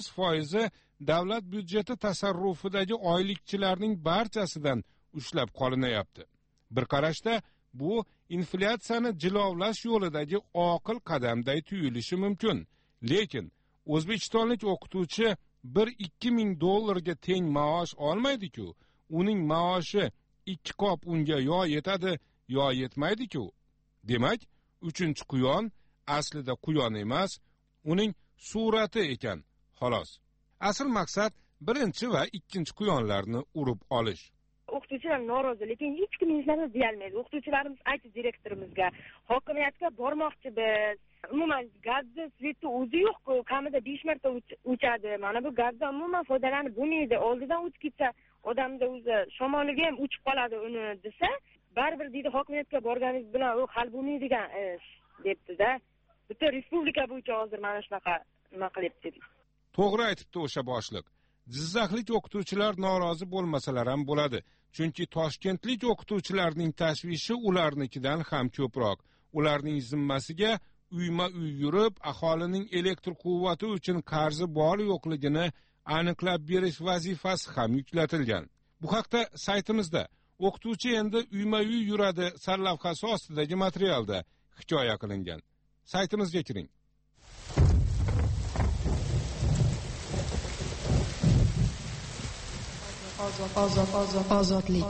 30% davlat byudjeti tasarrufidagi oylikchilarning barchasidan ushlab qolinayapti. Bir qarashda bu inflyatsiyani jilovlash yo'lidagi oqil qadamday tuyulishi mumkin. Lekin o'zbekistonlik o'qituvchi 1-2 ming dollarga teng maosh olmaydi-ku. Uning maoshi 2 qop unga yo yetadi, yo yetmaydi-ku. Demak, uchinchi quyon aslida quyon emas, uning surati ekan, xolos. Asl maqsad birinchi va ikkinchi quyonlarni urib olish. O'qituvchilar norozi, lekin hech kim hech narsa deyolmaydi. O'qituvchilarimiz aytdi direktorimizga, hokimiyatga bormoqchi biz. Umuman gazni, svetni o'zi yo'q-ku, kamida 5 marta o'chadi. Mana bu gazdan umuman foydalanib bo'lmaydi. Oldidan o'tib ketsa, odamda o'zi shamoliga ham o'chib qoladi uni desa, baribir deydi hokimiyatga borganingiz bilan u hal bo'lmaydigan ish debdi-da. Butun respublika bo'yicha hozir mana shunaqa nima qilyapti. To'g'ri aytibdi o'sha boshliq. Jizzaxlik o'qituvchilar norozi bo'lmasalar ham bo'ladi. Chunki Toshkentlik o'qituvchilarning tashvishi ularnikidan ham ko'proq. Ularning zimmasiga uyma-uy yurib, aholining elektr quvvati uchun qarzi bor yo'qligini aniqlab berish vazifasi ham yuklatilgan. Bu haqda saytimizda o'qituvchi endi uyma-uy yuradi sarlavhasi ostidagi materialda hikoya qilingan. Saytimizga kiring. Ozodlik.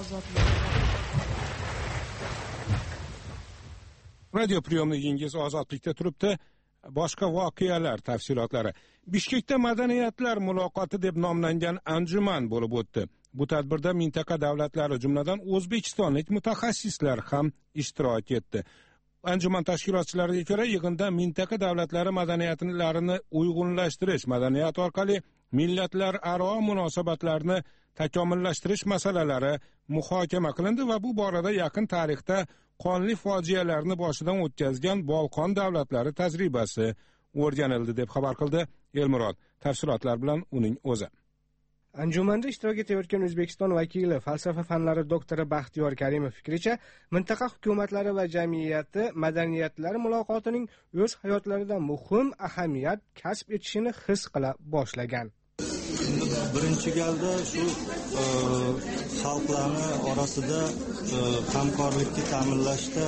Radio priyomnigingiz ozodlikda turibdi. Boshqa voqealar tafsilotlari. Bishkekda madaniyatlar muloqoti deb nomlangan anjuman bo'lib o'tdi. Bu tadbirda mintaqa davlatlari, jumladan o'zbekistonlik mutaxassislar ham ishtirok etdi. Anjuman tashkilotchilariga ko'ra, yig'inda mintaqa davlatlari madaniyatlarini uyg'unlashtirish, madaniyat orqali millatlararo munosabatlarni takomillashtirish masalalari muhokama qilindi va bu borada yaqin tarixda qonli fojialarni boshidan o'tkazgan Bolqon davlatlari tajribasi o'rganildi deb xabar qildi Elmurod. Tafsilotlar bilan uning o'zi. Anjumanda ishtirok etayotgan O'zbekiston vakili, falsafa fanlari doktori Baxtiyor Karimov fikricha, mintaqa hukumatlari va jamiyati madaniyatlar muloqotining o'z hayotlarida muhim ahamiyat kasb etishini his qila boshlagan. Birinchi galda shu xalqlarni orasida hamkorlikni ta'minlashda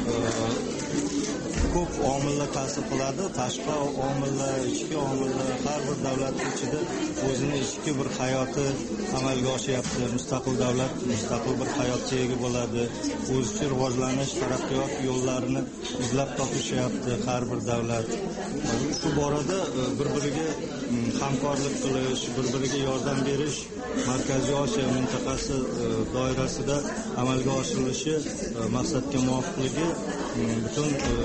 ko'p omillar ta'sir qiladi. Tashqi omillar, ichki omillar, har bir davlat ichida o'zini ichki bir hayoti amalga oshyapti. Mustaqil davlat mustaqil bir hayotga ega bo'ladi. O'zicha rivojlanish, taraqqiyot yo'llarini izlab topishyapti har bir davlat. Shu borada bir-biriga hamkorlik qilish, bir-biriga yordam berish Markaziy Osiyo mintaqasi doirasida amalga oshirilishi maqsadga muvofiqligi butun davlat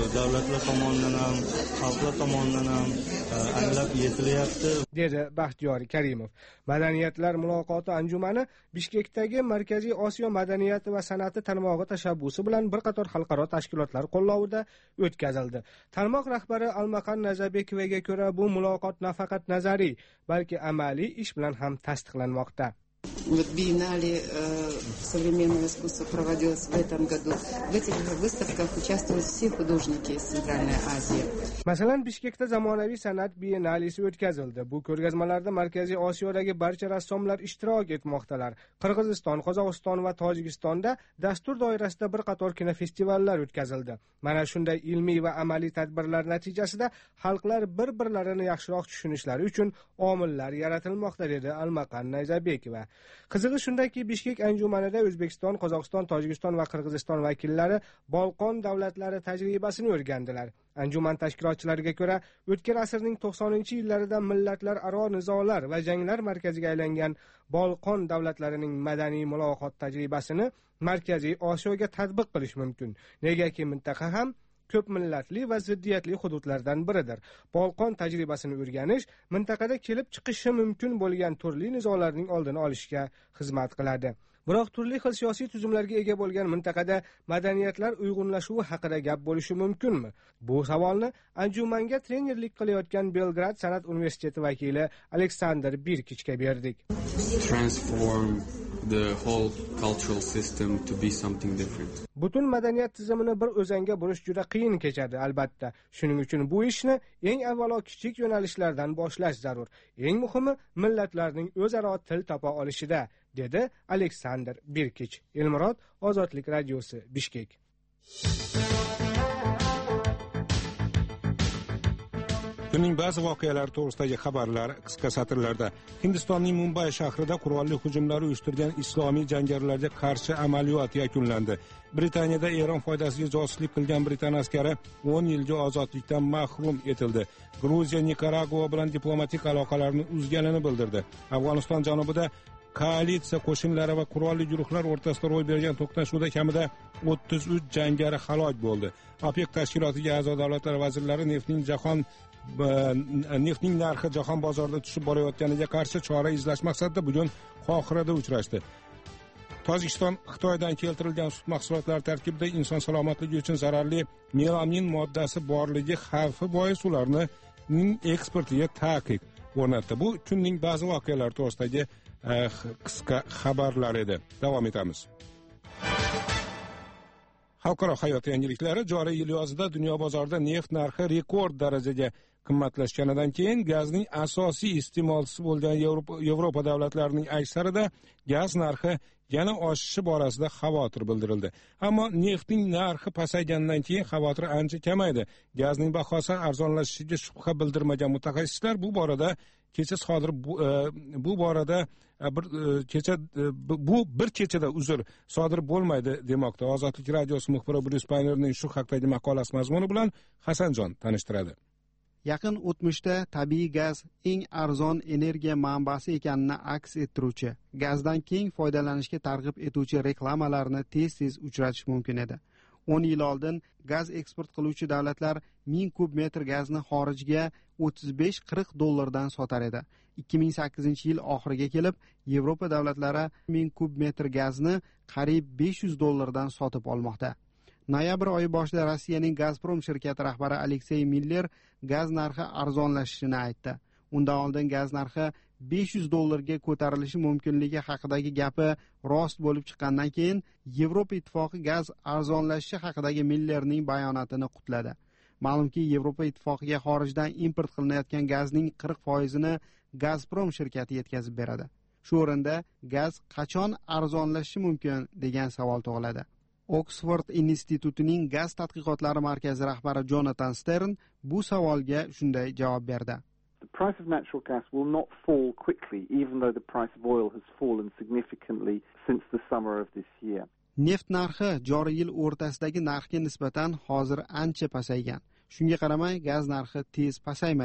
davlatlar tomonidan ham, xalqlar tomonidan ham anglab yetilyapti, dedi Baxtiyor Karimov. Madaniyatlar muloqoti anjumani Bishkekdagi Markaziy Osiyo madaniyati va san'ati tarmog'i tashabbusi bilan bir qator xalqaro tashkilotlar qo'llovida o'tkazildi. Tarmoq rahbari Almaqan Nazabekovaga ko'ra, bu muloqot nafaqat nazariy, balki amaliy ish bilan ham tasdiqlanmoqda. Вот биеннале современного искусства проводилось в этом году. В этих выставках участвуют все художники из Центральной Азии. Masalan, Bishkekda zamonaviy san'at biennalesi o'tkazildi. Bu ko'rgazmalarda Markaziy Osiyodagi barcha rassomlar ishtirok etmoqdalar. Qirg'iziston, Qozog'iston va Tojikistonda dastur doirasida bir qator kinofestivallar o'tkazildi. Mana shunday ilmiy va amaliy tadbirlar natijasida xalqlar bir-birlarini yaxshiroq tushunishlari uchun omillar yaratilmoqda, dedi Almaqan Nayzabekova. Qizig'i shundaki, Bishkek anjumanida O'zbekiston, Qozog'iston, Tojikiston va Qirg'iziston vakillari Bolqon davlatlari tajribasini o'rgandilar. Anjuman tashkilotchilariga ko'ra, o'tgan asrning 90-yillarida millatlararo nizolar va janglar markaziga aylangan Bolqon davlatlarining madaniy muloqot tajribasini Markaziy Osiyoga tatbiq qilish mumkin. Negaki mintaqa ham ko'p millatli va ziddiyatli hududlardan biridir. Bolqon tajribasini o'rganish mintaqada kelib chiqishi mumkin bo'lgan turli nizolarning oldini olishga xizmat qiladi. Biroq turli xil siyosiy tuzumlarga ega bo'lgan mintaqada madaniyatlar uyg'unlashuvi haqida gap bo'lishi mumkinmi? Bu savolni anjumanga trenerlik qilayotgan Belgrad san'at universiteti vakili Aleksandr Birkichga berdik. The whole cultural system to be something different. Butun madaniyat tizimini bir o'zanga burish juda qiyin kechadi, albatta. Shuning uchun bu ishni eng avvalo kichik yo'nalishlardan boshlash zarur. Eng muhimi millatlarning o'zaro til topa olishida, dedi Aleksandr Birkich. Elmurod, Ozodlik radiosi, Bishkek. Kunning ba'zi voqealari to'g'risidagi xabarlar qisqa satrlarda. Hindistonning Mumbay shahrida qurolli hujumlar uyushtirgan islomiy jangarilarga qarshi amaliyot yakunlandi. Britaniyada Eron foydasiga josuslik qilgan Britaniya askari 10 yilga ozodlikdan mahrum etildi. Gruziya Nikaragua bilan diplomatik aloqalarni uzganini bildirdi. Afg'oniston janubida koalitsiya qo'shinlari va qurolli guruhlar o'rtasida ro'y bergan to'qnashuvda kamida 33 jangari halok bo'ldi. OPEC tashkilotiga a'zo davlatlar vazirlari neftning narxi jahon bozorida tushib borayotganiga qarshi chora izlash maqsadida bugun Qohirada uchrashdi. Tojikiston Xitoydan keltirilgan sut mahsulotlari tarkibida inson salomatligi uchun zararli melamin moddasi borligi xavfi bois ularning eksportiga taqiq o'rnatdi. Bu kunning ba'zi voqealari to'g'risidagi qisqa xabarlar edi. Davom etamiz. Xalqaro hayot yangiliklari joriy yil yozida dunyo bozorida neft narxi rekord darajaga qimmatlashganidan keyin gazning asosiy iste'molchisi bo'lgan Yevropa davlatlarining aksarida gaz narxi yana oshishi borasida xavotir bildirildi. Ammo neftning narxi pasaygandan keyin xavotir ancha kamaydi. Gazning bahosi arzonlashishiga shubha bildirmagan mutaxassislar bu bir kechada sodir bo'lmaydi demoqda. Ozodlik radiosi muxbiri Bruce Paynerning shu haqdagi maqolasi mazmuni bilan Hasanjon tanishtiradi. Yaqin o'tmishda tabiiy gaz eng arzon energiya manbasi ekanini aks ettiruvchi, gazdan keng foydalanishga targ'ib etuvchi reklamalarni tez-tez uchratish mumkin edi. 10 yil oldin gaz eksport qiluvchi davlatlar 1000 kub metr gazni xorijga $35-40 sotar edi. 2008-yil oxiriga kelib, Yevropa davlatlari 1000 kub metr gazni qariyb $500 sotib olmoqda. Noyabr oyi boshida Rossiyaning Gazprom shirkati rahbari Aleksey Miller gaz narxi arzonlashishini aytdi. Undan oldin gaz narxi $500 ko'tarilishi mumkinligi haqidagi gapi rost bo'lib chiqqandan keyin Yevropa ittifoqi gaz arzonlashishi haqidagi Millerning bayonotini qutladi. Ma'lumki, Yevropa ittifoqiga xorijdan import qilinayotgan gazning 40%ni Gazprom shirkati yetkazib beradi. Shu o'rinda gaz qachon arzonlashishi mumkin degan savol tug'iladi. Oxford institutining gaz tadqiqotlari markazi rahbari Jonathan Stern bu savolga shunday javob berdi. The price of natural gas will not fall quickly, even though the price of oil has fallen significantly since the summer of this year. Neft narxi joriy yil o'rtasidagi narxga nisbatan hozir ancha pasaygan. Shunga qaramay, gaz narxi tez pasaymaydi.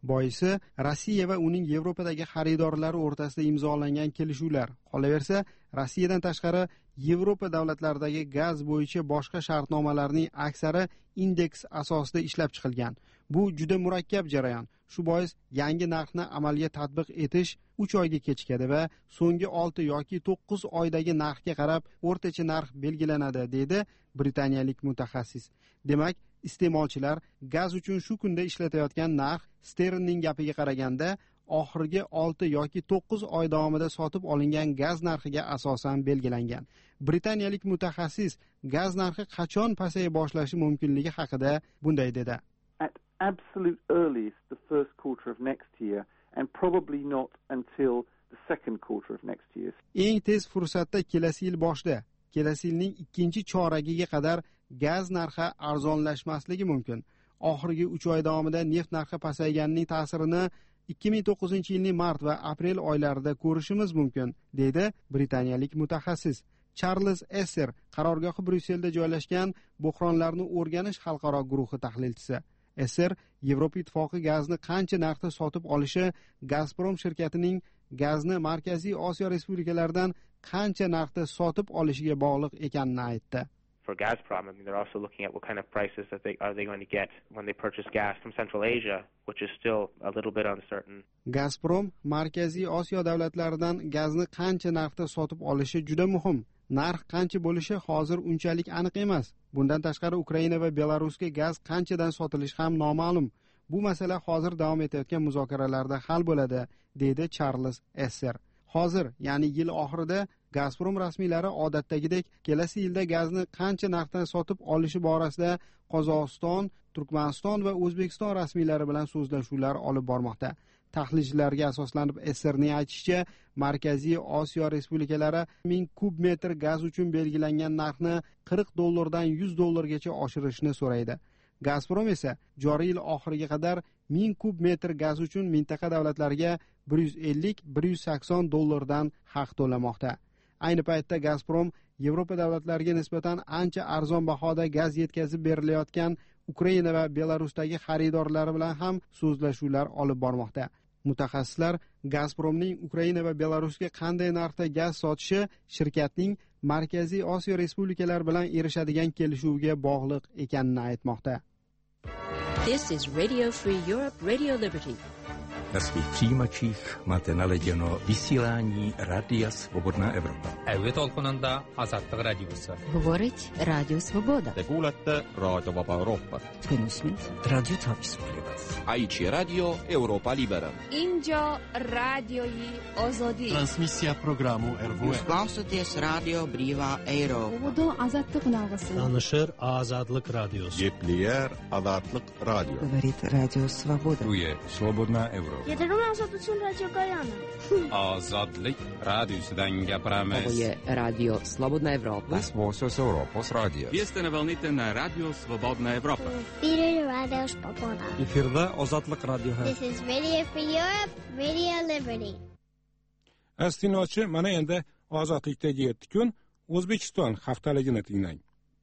Boisi Rossiya va uning Yevropadagi xaridorlari o'rtasida imzolangan kelishuvlar. Qolaversa, Rossiyadan tashqari Yevropa davlatlaridagi gaz bo'yicha boshqa shartnomalarning aksari indeks asosida ishlab chiqilgan. Bu juda murakkab jarayon. Shu bois yangi narxni amalga tatbiq etish 3 oyga kechikadi va so'nggi 6 yoki 9 oydagi narxga qarab o'rtacha narx belgilanadi, dedi britaniyalik mutaxassis. Demak, iste'molchilar gaz uchun shu kunda ishlatayotgan narx Sternning gapiga qaraganda oxirgi 6 yoki 9 oy davomida sotib olingan gaz narxiga asosan belgilangan. Britaniyalik mutaxassis gaz narxi qachon pasaya boshlashi mumkinligi haqida bunday dedi. At absolute earliest the first quarter of next year and probably not until the second quarter of next year. Eng tez fursatda kelasi yil boshida, kelasi yilning ikkinchi choragiga qadar gaz narxi arzonlashmasligi mumkin. Oxirgi 3 oy davomida neft narxi pasayganining ta'sirini 2009-yilning mart va aprel oylarida ko'rishimiz mumkin, dedi britaniyalik mutaxassis. Charles Esser, qarorgohi Bryusselda joylashgan buhronlarni o'rganish xalqaro guruhi tahlilchisi. Esser Yevropa ittifoqi gazni qancha narxda sotib olishi Gazprom shirkatining gazni Markaziy Osiyo respublikalaridan qancha narxda sotib olishiga bog'liq ekanini aytdi. For Gazprom, I mean, they're also looking at what kind of prices that they going to get when they purchase gas from Central Asia, which is still a little bit uncertain. Gazprom Markaziy Osiyo davlatlaridan gazni qancha narxda sotib olishi juda muhim. Narx qancha bo'lishi hozir unchalik aniq emas. Bundan tashqari Ukraina va Belarusga gaz qanchadan sotilishi ham noma'lum. Bu masala hozir davom etayotgan muzokaralarda hal bo'ladi, dedi Charles Esser. Hozir, ya'ni yil oxirida Gazprom rasmiylari odatdagidek kelasi yilda gazni qancha narxdan sotib olishi borasida Qozog'iston, Turkmaniston va O'zbekiston rasmiylari bilan so'zlashuvlar olib bormoqda. Tahlilchilarga asoslanib Esserning aytishicha, Markaziy Osiyo respublikalari 1000 kub metr gaz uchun belgilangan narxni $40 $100 gacha oshirishni so'raydi. Gazprom esa joriy yil oxiriga qadar 1000 kub metr gaz uchun mintaqa davlatlariga $150-180 haq to'lamoqda. Ayni paytda Gazprom Yevropa davlatlariga nisbatan ancha arzon bahoda gaz yetkazib berilayotgan Ukraina va Belarusdagi xaridorlari bilan ham so'zlashuvlar olib bormoqda. Mutaxassislar Gazpromning Ukraina va Belarusga qanday narxda gaz sotishi shirkatning Markaziy Osiyo respublikalari bilan erishadigan kelishuvga bog'liq ekanini aytmoqda. This is Radio Free Europe, Radio Liberty. Na svých přijímačích máte naladěno vysílání Rádia Svobodná Evropa. Әуе толқынында азаттық радиосы. Говорить Радио Свобода. Te kuulete Raadio Vaba Euroopat. Tunnismet Radio Tapsupledas. Aici Radio Europa Libera. اینجا رادیوی آزادی. Transmisja programu RVE. Klausāties Radio Brīvā Eiropa. Svoboda azadlık nağısı. Tanışır Azadlık Radyosu. Gepleyer Azadlık Radio. Говорит Радио Свобода. Tu je Svobodná Evropa. Yeterim azad uchun radio Gayana. Azadlik radiosudan gapiramiz. Ovo je Radio Slobodna Evropa. This was Europos radio. Vi ste na valnite na Radio Svobodna Evropa. Biri Radio Svoboda. Efirde Azadlık Radyosu. This is Radio Free Europe, Radio Liberty. Astinochi, mana endi ozodlikdagi 7 kun O'zbekiston haftaligini tinglang.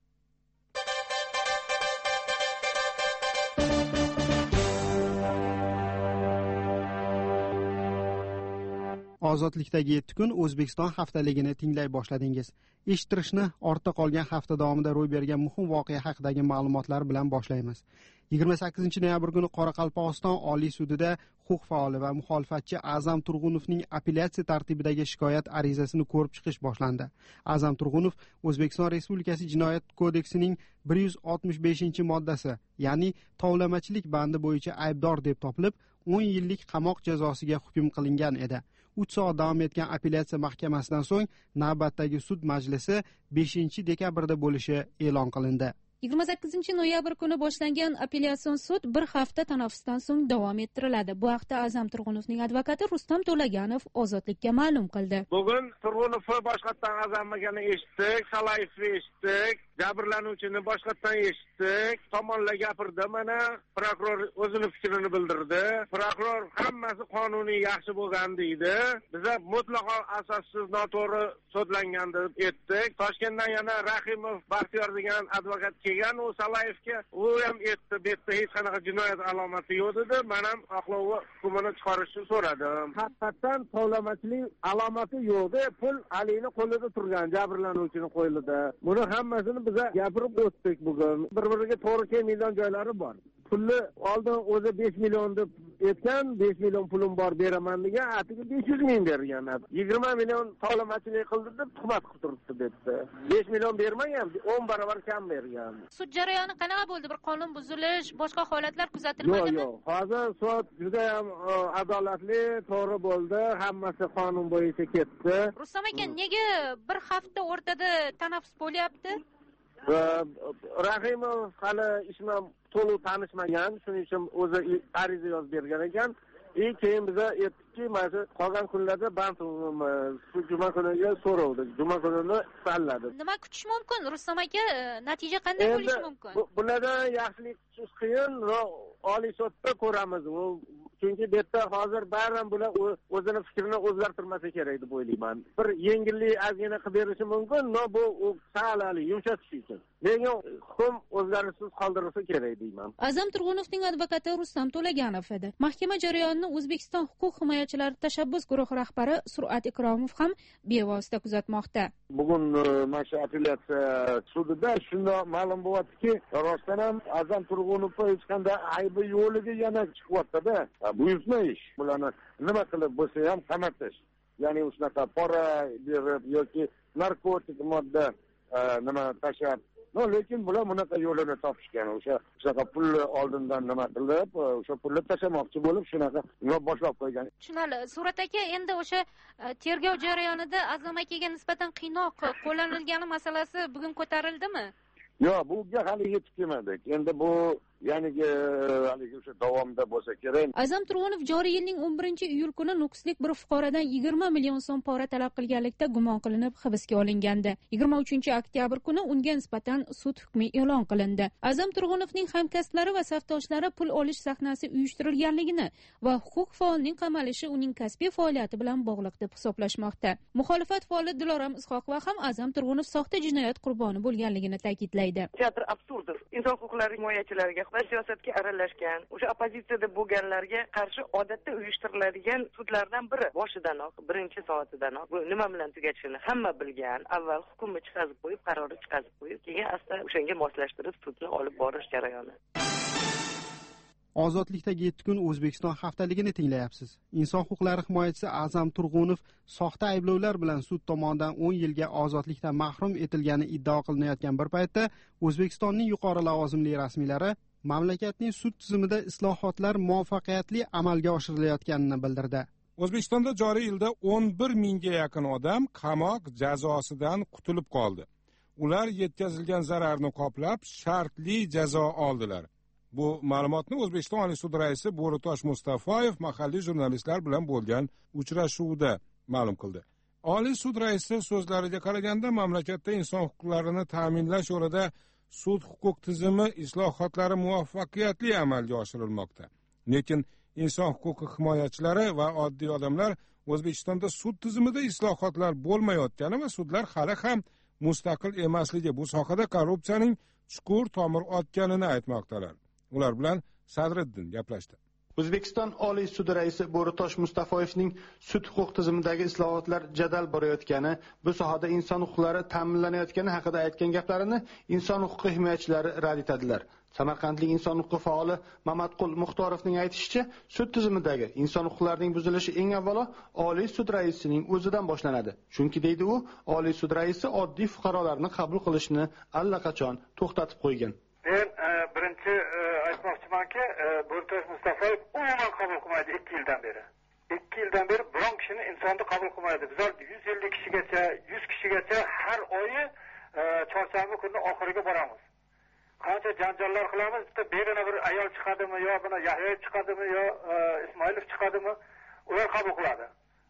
Ozodlikdagi 7 kun O'zbekiston haftaligini tinglay boshladingiz. Eshittirishni ortda qolgan hafta davomida ro'y bergan muhim voqea haqidagi ma'lumotlar bilan boshlaymiz. 28 noyabr kuni Qoraqalpog'iston Oliy sudida huquq faoli va muxolifatchi A'zam Turg'unovning apellyatsiya tartibidagi shikoyat arizasini ko'rib chiqish boshlandi. A'zam Turg'unov O'zbekiston Respublikasi Jinoyat kodeksining 165-moddasi, ya'ni tovlamachilik bandi bo'yicha aybdor deb topilib, 10 yillik qamoq jazosiga hukm qilingan edi. 3 soat davom etgan apellyatsiya mahkamasidan so'ng navbatdagi sud majlisi 5-dekabrda bo'lishi e'lon qilindi. 28 noyabr kuni boshlangan apellyasion sud bir hafta tanaffusdan so'ng davom ettiriladi. Bu haqda A'zam Turg'unovning advokati Rustam To'laganov Ozodlikka ma'lum qildi. Bugun Turg'unovni boshqatdan azamagani eshitdik, Salayevni eshitdik, jabrlanuvchini boshqatdan eshitdik. Tomonlar gapirdi, mana prokuror o'zining fikrini bildirdi. Prokuror hammasi qonuniy yaxshi bo'lgan deydi. Biza mutlaqo asossiz noto'g'ri sudlangan deb aytdik. Toshkentdan yana Rahimov Baxtiyor degan advokat kelgan u Salayevga, u ham aytdi, bu yerda hech qanaqa jinoyat alomati yo'q dedi. Men ham aqlov hukmini chiqarishni so'radim. Haqiqatan tovlamachilik alomati yo'qdi. Pul Alining qo'lida turgan, jabrlanuvchining qo'lida. Buni hammasini biz gapirib o'tdik bugun. Bir-biriga to'g'ri kelmaydigan joylari bor. Pulni oldin o'zi 5 million deb aytgan, 5 million pulim bor beraman degan, atiga 500 ming bergan. 20 million tovlamachilik qildi deb tuhmat qilib turibdi debdi. 5 million bermagan, 10 barobar kam bergan. Sud jarayoni qanaqa bo'ldi? Bir qonun buzilish, boshqa holatlar kuzatilmadimi? Yo'q. Hozir sud juda ham adolatli, to'g'ri bo'ldi. Hammasi qonun bo'yicha ketdi. Rustam aka, nega bir hafta o'rtada tanaffus bo'lyapti? Rahimov hali ishman to'liq tanishmagan, shuning uchun o'zi ariza yozib bergan ekan. Keyin biz aytdikki, mana qolgan kunlarda band shu juma kuniga so'rovdi. Juma kunini tanladi. Nima kutish mumkin? Rustam aka, natija qanday bo'lishi mumkin? Bulardan yaxshilik kutish qiyin, oliy sudda ko'ramiz. Chunki bu yerda hozir barham bular o'zini fikrini o'zgartirmasa kerak deb o'ylayman. Bir yengillik ozgina qilib berishi mumkin, bu sahali yumshatish uchun. Lekin hukm o'zgarishsiz qoldirilsa kerak deyman. Azam Turg'unovning advokati Rustam To'laganov edi. Mahkama jarayonini O'zbekiston huquq himoyachilari tashabbus guruhi rahbari Sur'at Ikromov ham bevosita kuzatmoqda. Bugun mana shu apellyatsiya sudida shunday ma'lum bo'lyaptiki, rostdan ham Azam Turg'unovga hech qanday aybi yo'qligi yana chiqyapti-da. Buyurtma ish. Bularni nima qilib bo'lsa ham qamatish. Ya'ni shunaqa pora berib yoki narkotik modda nima tashab. Lekin bular bunaqa yo'lini topishgan. O'sha pulni oldindan nima qilib, o'sha pulni tashlamoqchi bo'lib, shunaqa boshlab qo'ygan. Tushunali. Surat aka, endi o'sha tergov jarayonida Azam akaga nisbatan qiynoq qo'llanilgani masalasi bugun ko'tarildimi? Yo'q, bunga hali yetib kelmadik. Endi bu haligi o'sha davomda bo'lsa kerak. Azam Turg'unov joriy yilning 11-iyul kuni nukuslik bir fuqarodan 20 million so'm pora talab qilganlikda gumon qilinib hibsga olingandi. 23-oktyabr kuni unga nisbatan sud hukmi e'lon qilindi. Azam Turg'unovning hamkasblari va safdoshlari pul olish sahnasi uyushtirilganligini va huquq faolining qamalishi uning kasbiy faoliyati bilan bog'liq deb hisoblashmoqda. Muxolifat faoli Diloram Ishoqova ham Azam Turg'unov soxta jinoyat qurboni bo'lganligini ta'kidlaydi. Teatr absurd. Inson huquqlari himoyachilariga va siyosatga aralashgan, o'sha opozitsiyada bo'lganlarga qarshi odatda uyushtiriladigan sudlardan biri boshidanoq, birinchi soatidanoq bu nima bilan tugatishini hamma bilgan. Avval hukmni chiqarib qo'yib, qarorni chiqarib qo'yib, keyin asta o'shanga moslashtirib sudni olib borish jarayoni. Ozodlikdagi 7 kun O'zbekiston haftaligini tinglayapsiz. Inson huquqlari himoyachisi Azam Turg'unov soxta ayblovlar bilan sud tomonidan 10 yilga ozodlikdan mahrum etilgani iddao qilinayotgan bir paytda O'zbekistonning yuqori lavozimli rasmiylari mamlakatning sud tizimida islohotlar muvaffaqiyatli amalga oshirilayotganini bildirdi. O'zbekistonda joriy yilda 11 mingga yaqin odam qamoq jazosidan qutulib qoldi. Ular yetkazilgan zararni qoplab, shartli jazo oldilar. Bu ma'lumotni O'zbekiston Oliy sud raisi Bo'ritosh Mustafoyev mahalliy jurnalistlar bilan bo'lgan uchrashuvda ma'lum qildi. Oliy sud raisi so'zlariga qaraganda, mamlakatda inson huquqlarini ta'minlash yo'lida sud huquq tizimi islohotlari muvaffaqiyatli amalga oshirilmoqda. Lekin inson huquqi himoyachilari va oddiy odamlar O'zbekistonda sud tizimida islohotlar bo'lmayotgani va sudlar hali ham mustaqil emasligi, bu sohada korrupsiyaning chuqur tomir otganini aytmoqdalar. Ular bilan Sadriddin gaplashdi. O'zbekiston Oliy sudi raisi Bo'ritosh Mustafoyevning sud huquq tizimidagi islohotlar jadal borayotgani, bu sohada inson huquqlari ta'minlanayotgani haqida aytgan gaplarini inson huquqi himoyachilari rad etadilar. Samarqandlik inson huquqi faoli Mamatqul Muxtorovning aytishicha, sud tizimidagi inson huquqlarining buzilishi eng avvalo Oliy sud raisining o'zidan boshlanadi. Chunki deydi u, Oliy sud raisi oddiy fuqarolarni qabul qilishni allaqachon to'xtatib qo'ygan. Men birinchi aytmoqchimanki, Bo'ritosh Mustafoyev umuman qabul qilmaydi 2 yildan beri. 2 yildan beri biron kishini insonni qabul qilmaydi. Bizlar 150 kishigacha, 100 kishigacha har oyi chorshanba kuni oxiriga boramiz. Qancha janjallar qilamiz, bitta begona bir ayol chiqadimi yo buni Yahyo chiqadimi yo Ismoilov chiqadimi, ular qabul qiladi.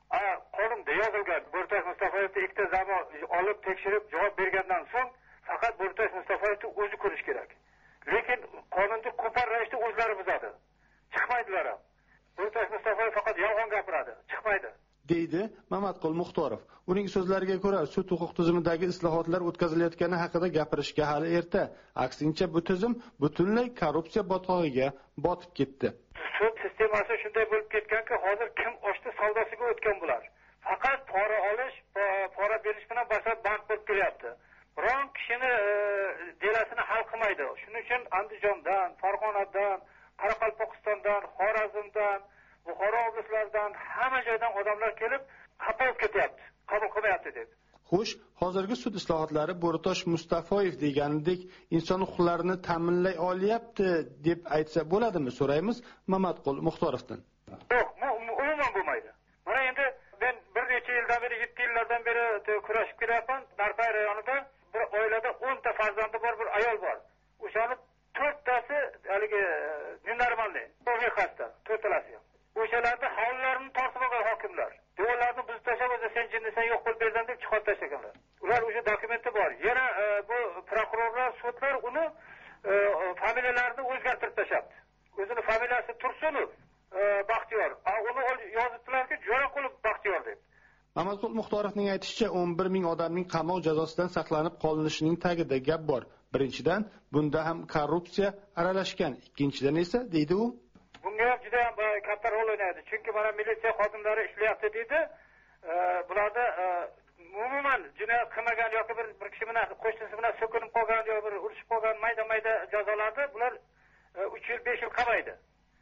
Qonunda yozilgan Bo'ritosh Mustafoyevni ikkita zamo olib tekshirib javob bergandan so'ng faqat Bo'ritosh Mustafoyevni o'zi ko'rish kerak. Lekin qonunni qo'pol ravishda o'zlari buzadi. Chiqmaydilar ham. Bo'ritosh Mustafoyev faqat yolg'on gapiradi, chiqmaydi. deydi Mamatqul Muxtorov. Uning so'zlariga ko'ra, sud huquq tizimidagi islohotlar o'tkazilayotgani haqida gapirishga hali erta. Aksincha, bu tizim butunlay korrupsiya botqog'iga botib ketdi. Sud sistemasi shunday bo'lib ketganki, hozir kim ochdi savdosiga o'tgan bular. Faqat pora olish, pora berish bilan bashar band bo'lib kelyapti. Biron kishini delasini hal qilmaydi. Shuning uchun Andijondan, Farg'onadan, Qoraqalpog'istondan, Xorazmdan, Buxoro oblastlaridan hamma joydan odamlar kelib xafa ketyapti, qabul qilmayapti deb. Xo'sh, hozirgi sud islohotlari Bo'ritosh Mustafoyev deganidek inson huquqlarini ta'minlay olyapti deb aytsa bo'ladimi, so'raymiz Mamatqul Muxtorovdan. Yo'q, umuman bo'lmaydi. Mana endi men bir necha yildan beri, 7 yillardan beri kurashib kelyapman. Narpay rayonida bir oilada 10 ta farzandi bor bir ayol bor. O'shani 4 tasi haligi nenormalniy, ruhiy xasta, 4 talasi. O'shalarni hovlilarini tortib olgan hokimlar. Devorlarni buzib tashlab, o'zi sen jinnisan yo'q qilib berdan deb chiqarib tashlaganlar. Ular o'sha dokumenti bor. Yana bu prokurorlar, sudlar uni familiyalarini o'zgartirib tashlabdi. O'zini familiyasi Tursunov, Baxtiyor. Uni yozibdilarki, Jo'raqulov Baxtiyor deb. Mamatqul Muxtorovning aytishicha, 11 ming odamning qamoq jazosidan saqlanib qolinishining tagida gap bor. Birinchidan, bunda ham korrupsiya aralashgan. Ikkinchidan esa, deydi u, bunga ham juda ham katta rol o'ynaydi. Chunki mana militsiya xodimlari ishlayapti deydi. Bularda umuman jinoyat qilmagan yoki bir kishi bilan qo'shnisi bilan so'kinib qolgan yoki bir urushib qolgan mayda jazolarni bular 3 yil 5 yil qamaydi.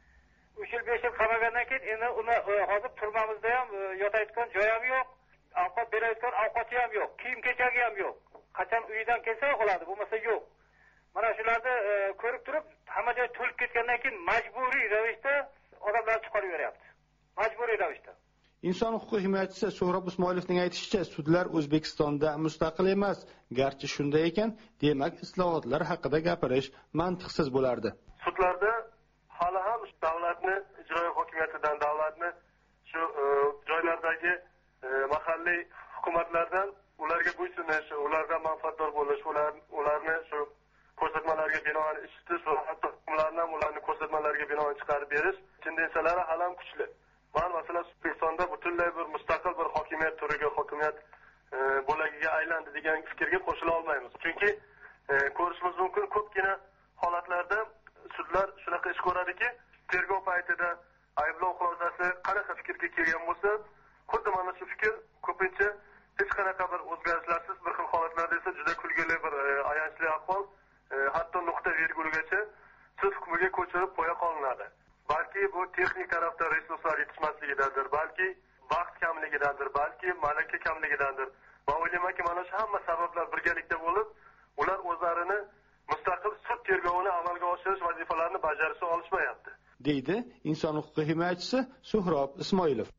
3 yil 5 yil qamagandan keyin endi uni hozir turmamizda ham yotayotgan joyi ham yo'q, ovqat berayotgan ovqati ham yo'q, kiyim kechagi ham yo'q. Qachon uyidan kelsa qoladi, bo'lmasa yo'q. Mana shularni ko'rib turib, hamma joy to'lib ketgandan keyin majburiy ravishda odamlar chiqarib beryapti. Majburiy ravishda. Inson huquq himoyachisi So'rob Usmoilovning aytishicha, sudlar O'zbekistonda mustaqil emas. Garchi shunday ekan, demak islohotlar haqida gapirish mantiqsiz bo'lardi. Sudlarda hali ham davlatni, ijroiya hokimiyatidan, davlatni shu joylardagi mahalliy hukumatlardan ularga bo'ysunish, ulardan manfaatdor bo'lish, ularni shu ko'rsatmalarga binoan eshitish va hatto hukmlarni ham ularning ko'rsatmalariga binoan chiqarib berish tendensalari hali ham kuchli. Man masalan O'zbekistonda butunlay bir mustaqil bir hokimiyat turiga, hokimiyat bo'lagiga aylandi degan fikrga qo'shila olmaymiz. Chunki ko'rishimiz mumkin, ko'pgina holatlarda sudlar shunaqa ish ko'radiki, tergov paytida ayblov xulosasi qanaqa fikrga kelgan bo'lsa, xuddi mana shu fikr ko'pincha hech qanaqa bir o'zgarishlarsiz bir xil holatlarda esa juda kulgili bir ayanchli ahvol, hatto nuqta virgulgacha sud hukmiga ko'chirib qo'ya qolinadi. Balki bu texnik tarafda resurslar yetishmasligidandir, balki vaqt kamligidandir, balki malaka kamligidandir. Va o'ylaymanki, mana shu hamma sabablar birgalikda bo'lib, ular o'zlarini mustaqil sud tergovini amalga oshirish vazifalarini bajarisha olishmayapti, deydi inson huquqi himoyachisi So'rob Ismoilov.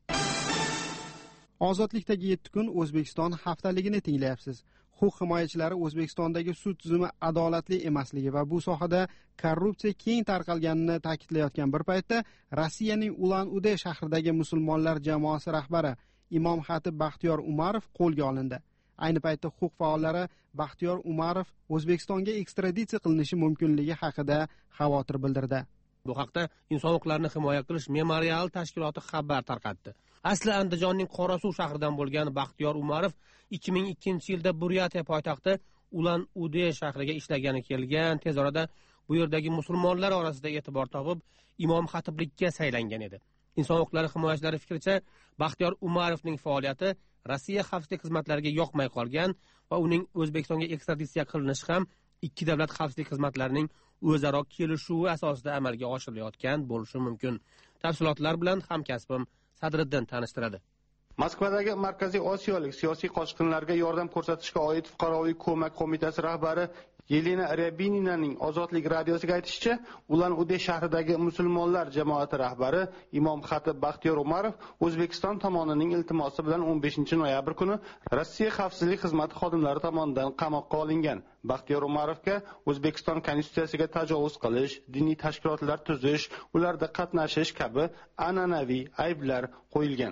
Ozodlikdagi 7 kun O'zbekiston haftaligini tinglayapsiz. Huquq himoyachilari O'zbekistondagi sud tizimi adolatli emasligi va bu sohada korrupsiya keng tarqalganini ta'kidlayotgan bir paytda Rossiyaning Ulan-Ude shahridagi musulmonlar jamoasi rahbari Imom Xatib Baxtiyor Umarov qo'lga olindi. Ayni paytda huquq faollari Baxtiyor Umarov O'zbekistonga ekstraditsiya qilinishi mumkinligi haqida xavotir bildirdi. Bu haqda Inson huquqlarini himoya qilish memorial tashkiloti xabar tarqatdi. Asli Andijonning Qorasuv shahridan bo'lgan Baxtiyor Umarov 2002-yilda Buryatiya poytaxti Ulan-Ude shahriga ishlagani kelgan. Tez orada bu yerdagi musulmonlar orasida e'tibor topib, imom xatiblikka saylangan edi. Inson huquqlari himoyachilari fikricha, Baxtiyor Umarovning faoliyati Rossiya xavfsizlik xizmatlariga yoqmay qolgan va uning O'zbekistonga ekstraditsiya qilinishi ham ikki davlat xavfsizlik xizmatlarining o'zaro kelishuvi asosida amalga oshirilayotgan bo'lishi mumkin. Tafsilotlar bilan hamkasbim Sadriddin tanishtiradi. Moskvadagi Markaziy Osiyolik siyosiy qochqinlarga yordam ko'rsatishga oid fuqaroviy ko'mak qo'mitasi rahbari Yelena Ryabininaning Ozodlik radiosiga aytishicha, Ulan-Ude shahridagi musulmonlar jamoati rahbari Imom Xatib Baxtiyor Umarov O'zbekiston tomonining iltimosi bilan 15-noyabr kuni Rossiya xavfsizlik xizmati xodimlari tomonidan qamoqqa olingan. Baxtiyor Umarovga O'zbekiston konstitutsiyasiga tajovuz qilish, diniy tashkilotlar tuzish, ularda qatnashish kabi an'anaviy ayblar qo'yilgan.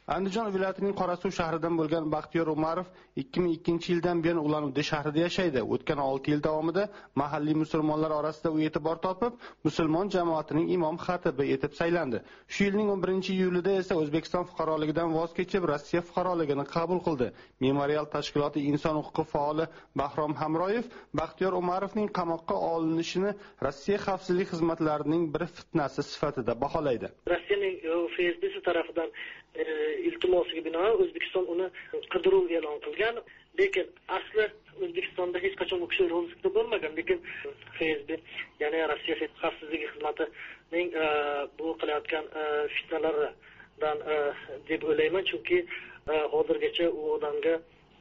Andijon viloyatining Qorasuv shahridan bo'lgan Baxtiyor Umarov 2002-yildan buyon Ulan-Ude shahrida yashaydi. O'tgan 6 yil davomida mahalliy musulmonlar orasida u e'tibor topib, musulmon jamoatining imom xatibi etib saylandi. Shu yilning 11-iyulida esa O'zbekiston fuqaroligidan voz kechib, Rossiya fuqaroligini qabul qildi. Memorial tashkiloti inson huquqi faoli Bahrom Hamroyev Baxtiyor Umarovning qamoqqa olinishini Rossiya xavfsizlik xizmatlarining bir fitnasi sifatida baholaydi. Rossiyaning FSB tarafidan iltimosiga binoan O'zbekiston uni qidiruv e'lon qilgan, lekin asli O'zbekistonda hech qachon u kishi rozislikda bo'lmagan, lekin FSB, ya'ni Rossiya xavfsizlik xizmatining bu qilayotgan fitnalardan deb o'ylayman, chunki hozirgacha u odamga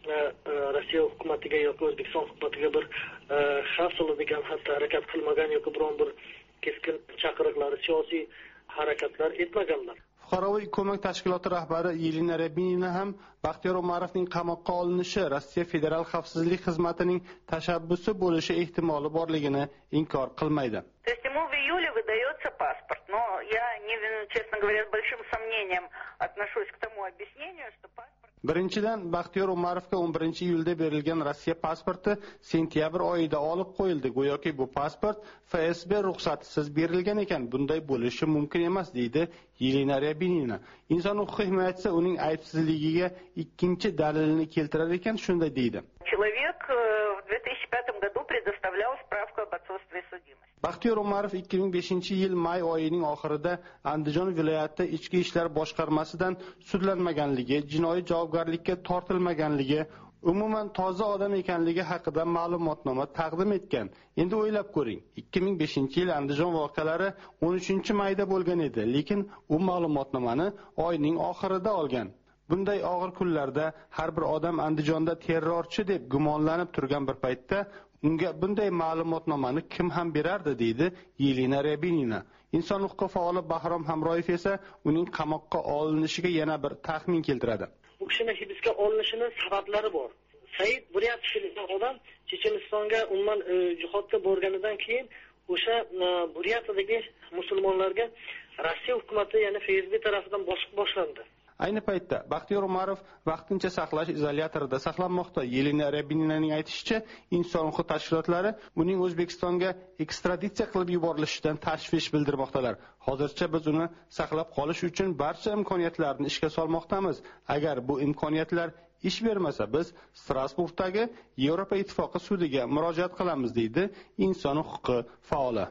Rossiya hukumatiga yoki O'zbekiston hukumatiga bir xavf soladigan harakat qilmagan yoki biron bir keskin chaqiriqlar, siyosiy harakatlar etmaganlar. Fuqaroviy ko'mak tashkiloti rahbari Yelena Ryabinina ham Baxtiyor Umarovning qamoqqa olinishi Rossiya Federal xavfsizlik xizmatining tashabbusi bo'lishi ehtimoli borligini inkor qilmaydi. То есть ему в июле выдается паспорт, но я, честно говоря, с большим сомнением отношусь к тому объяснению, что паспорт... Birinchidan, Baxtiyor Umarovga 11-iyulda berilgan Rossiya pasporti sentyabr oyida olib qo'yildi. Go'yoki bu pasport FSB ruxsatisiz berilgan ekan. Bunday bo'lishi mumkin emas, deydi Yelena Ryabinina. Inson huquq himoyachisi uning aybsizligiga ikkinchi dalilini keltirar ekan, shunday deydi. Человек в 2005 году предоставлял справку об отсутствии судимости. Baxtiyor Umarov 2005-yil may oyining oxirida Andijon viloyati ichki ishlar boshqarmasidan sudlanmaganligi, jinoiy javobgarlikka tortilmaganligi, umuman toza odam ekanligi haqida ma'lumotnoma taqdim etgan. Endi o'ylab ko'ring, 2005-yil Andijon voqealari 13-mayda bo'lgan edi, lekin u ma'lumotnomani oyning oxirida olgan. Bunday og'ir kunlarda har bir odam Andijonda terrorchi deb gumonlanib turgan bir paytda unga bunday ma'lumotnomani kim ham berardi, deydi Yelena Ryabinina. Inson huquqi faoli Bahrom Hamroyev esa uning qamoqqa olinishiga yana bir taxmin keltiradi. U kishining hibsga olinishining sabablari bor. Said Buryatov degan odam Chechenistonga umuman jihodga borganidan keyin o'sha Buryatovdagi musulmonlarga Rossiya hukumati, ya'ni FSB tomonidan boshlandi. Ayni paytda Baxtiyor Umarov vaqtincha saqlash izolyatorida saqlanmoqda. Yelena Ryabininaning aytishicha, inson huquq tashkilotlari uning O'zbekistonga ekstraditsiya qilib yuborilishidan tashvish bildirmoqdalar. Hozircha biz uni saqlab qolish uchun barcha imkoniyatlarni ishga solmoqdamiz. Agar bu imkoniyatlar ish bermasa, biz Strasburgdagi Yevropa Ittifoqi sudiga murojaat qilamiz, deydi inson huquqi faoli.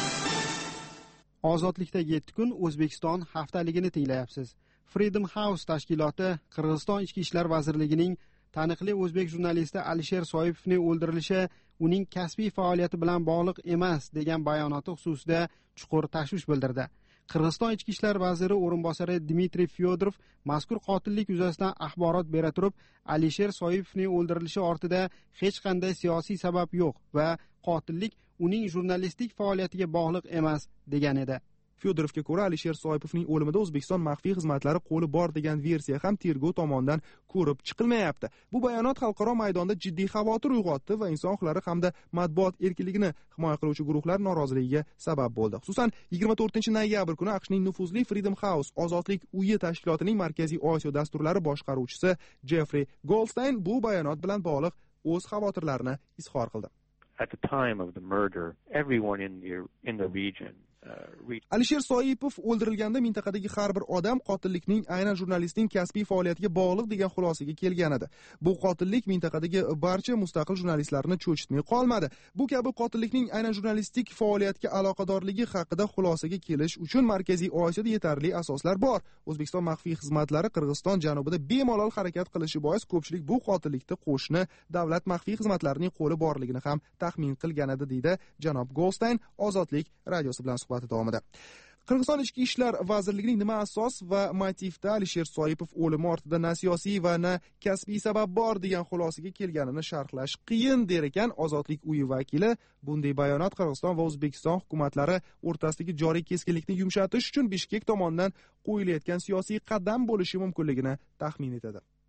Ozodlikdagi 7 kun O'zbekiston haftaligini tinglayapsiz. Freedom House tashkiloti Qirg'iziston Ichki ishlar vazirligining taniqli o'zbek jurnalisti Alisher Soipovning o'ldirilishi uning kasbiy faoliyati bilan bog'liq emas degan bayonoti xususida chuqur tashvish bildirdi. Qirg'iziston Ichki ishlar vaziri o'rinbosari Dmitriy Fyodorov mazkur qotillik yuzasidan axborot bera turib, Alisher Soipovning o'ldirilishi ortida hech qanday siyosiy sabab yo'q va qotillik uning jurnalistik faoliyatiga bog'liq emas degan edi. Fyodorovga ko'ra, Alisher Soipovning o'limida O'zbekiston maxfiy xizmatlari qo'li bor degan versiya ham tergov tomonidan ko'rib chiqilmayapti. Bu bayonot xalqaro maydonda jiddiy xavotir uyg'otdi va inson huquqlari hamda matbuot erkinligini himoya qiluvchi guruhlar noroziligiga sabab bo'ldi. Xususan, 24-noyabr kuni AQShning nufuzli Freedom House Ozodlik uyi tashkilotining Markaziy Osiyo dasturlari boshqaruvchisi Jeffrey Goldstein bu bayonot bilan bog'liq o'z xavotirlarini izhor qildi. At the time of the murder, everyone in the region Alisher Soipov o'ldirilganda mintaqadagi har bir odam qotillikning aynan jurnalistning kasbiy faoliyatiga bog'liq degan xulosaga kelgan edi. Bu qotillik mintaqadagi barcha mustaqil jurnalistlarni cho'chitmay qolmadi. Bu kabi qotillikning aynan jurnalistik faoliyatga aloqadorligi haqida xulosaga kelish uchun Markaziy Osiyoda yetarli asoslar bor. O'zbekiston maxfiy xizmatlari Qirg'iziston janubida bemalol harakat qilishi bois ko'pchilik bu qotillikda qo'shni davlat maxfiy xizmatlarining qo'li borligini ham taxmin qilgan edi, deydi janob Goldstein Ozodlik radiosi bilan suhbati davomida. Qirg'iziston Ichki ishlar vazirligining nima asos va motivda Alisher Soipov o'limi ortida na siyosiy va na kasbiy sabab bor degan xulosaga kelganini sharhlash qiyin der ekan Ozodlik uyi vakili. Bunday bayonot Qirg'iziston va O'zbekiston hukumatlari o'rtasidagi joriy keskinlikni yumshatish uchun Bishkek tomonidan qo'yilayotgan siyosiy qadam bo'lishi mumkinligini taxmin etadi.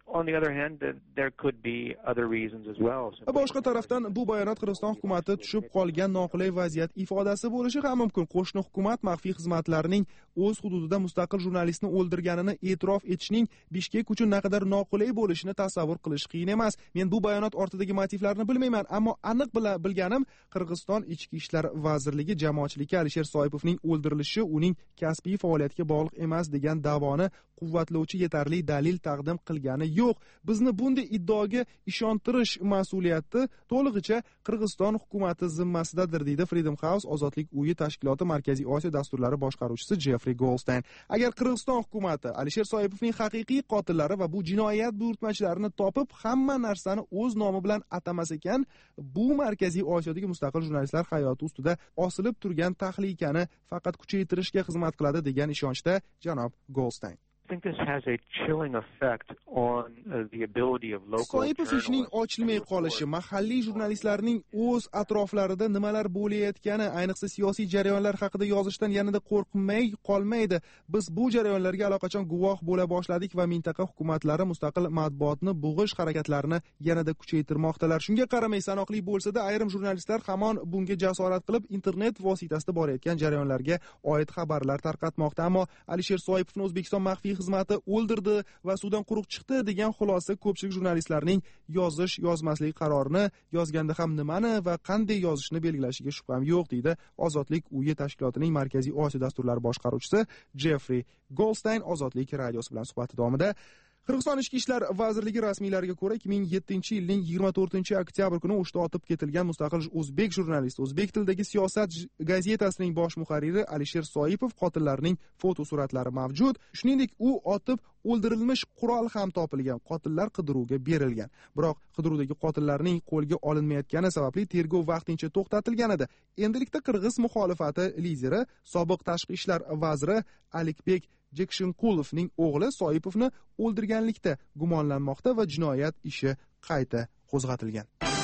on the other hand, there could be other reasons as well. Boshqa tarafdan bu bayonot Qirg'iziston hukumati tushib qolgan noqulay vaziyat ifodasi bo'lishi ham mumkin. Qo'shni hukumat maxfiy xizmatlarining o'z hududida mustaqil jurnalistni o'ldirganini e'tirof etishning Bishkek uchun naqadar noqulay bo'lishini tasavvur qilish qiyin emas. Men bu bayonot ortidagi motivlarni bilmayman, ammo aniq bilganim Qirg'iziston Ichki ishlar vazirligi jamoatchilikka Alisher Soipovning o'ldirilishi uning kasbiy faoliyatiga bog'liq emas degan da'voni quvvatlovchi yetarli dalil taqdim qilgani yo'q. Bizni bunday iddaoga ishontirish mas'uliyati to'lig'icha Qirg'iziston hukumati zimmasidadir, deydi Freedom House Ozodlik uyi tashkiloti Markaziy Osiyo dasturlari boshqaruvchisi Jeffrey Goldstein. Agar Qirg'iziston hukumati Alisher Soipovning haqiqiy qotillari va bu jinoyat buyurtmachilarini topib, hamma narsani o'z nomi bilan atamas ekan, bu Markaziy Osiyodagi mustaqil jurnalistlar hayoti ustida osilib turgan tahlikani faqat kuchaytirishga xizmat qiladi degan ishonchda janob Goldstein. I think this has a chilling effect on the ability of local Soipov ishning ochilmay qolishi, mahalliy jurnalistlarning o'z atroflarida nimalar bo'layotgani, ayniqsa siyosiy jarayonlar haqida yozishdan yanada qo'rqmay qolmaydi. Biz bu jarayonlarga allaqachon guvoh bo'la boshladik va mintaqa hukumatlari mustaqil matbuotni bo'g'ish harakatlarini yanada kuchaytirmoqdalar. Shunga qaramay, sanoqli bo'lsa-da, ayrim jurnalistlar hamon bunga jasorat qilib, internet vositasida borayotgan jarayonlarga oid xabarlar tarqatmoqda. Ammo Alisher Soipovni O'zbekiston maxfiy xizmati o'ldirdi va suvdan quruq chiqdi degan xulosa ko'pchilik jurnalistlarning yozmaslik qarorini yozganda ham nimani va qanday yozishni belgilashiga shubham yo'q, deydi Ozodlik uyi tashkilotining Markaziy Osiyo dasturlari boshqaruvchisi Jeffrey Goldstein Ozodlik radiosi bilan suhbati davomida. Qirg'iziston Ichki ishlar vazirligi rasmiylariga ko'ra 2007-yilning 24-oktyabr kuni o'shda otib ketilgan mustaqil o'zbek jurnalisti, o'zbek tilidagi Siyosat gazetasining bosh muharriri Alisher Soipov qotillarining fotosuratlari mavjud. Shuningdek, u otib o'ldirilmish qurol ham topilgan, qotillar qidiruvga berilgan. Biroq qidiruvdagi qotillarning qo'lga olinmayotgani sababli tergov vaqtincha to'xtatilgan edi. Endilikda Qirg'iz muxolifati lideri, sobiq tashqi ishlar vaziri Alikbek Jekshinqulovning o'g'li Soipovni o'ldirganlikda gumonlanmoqda va jinoyat ishi qayta qo'zg'atilgan.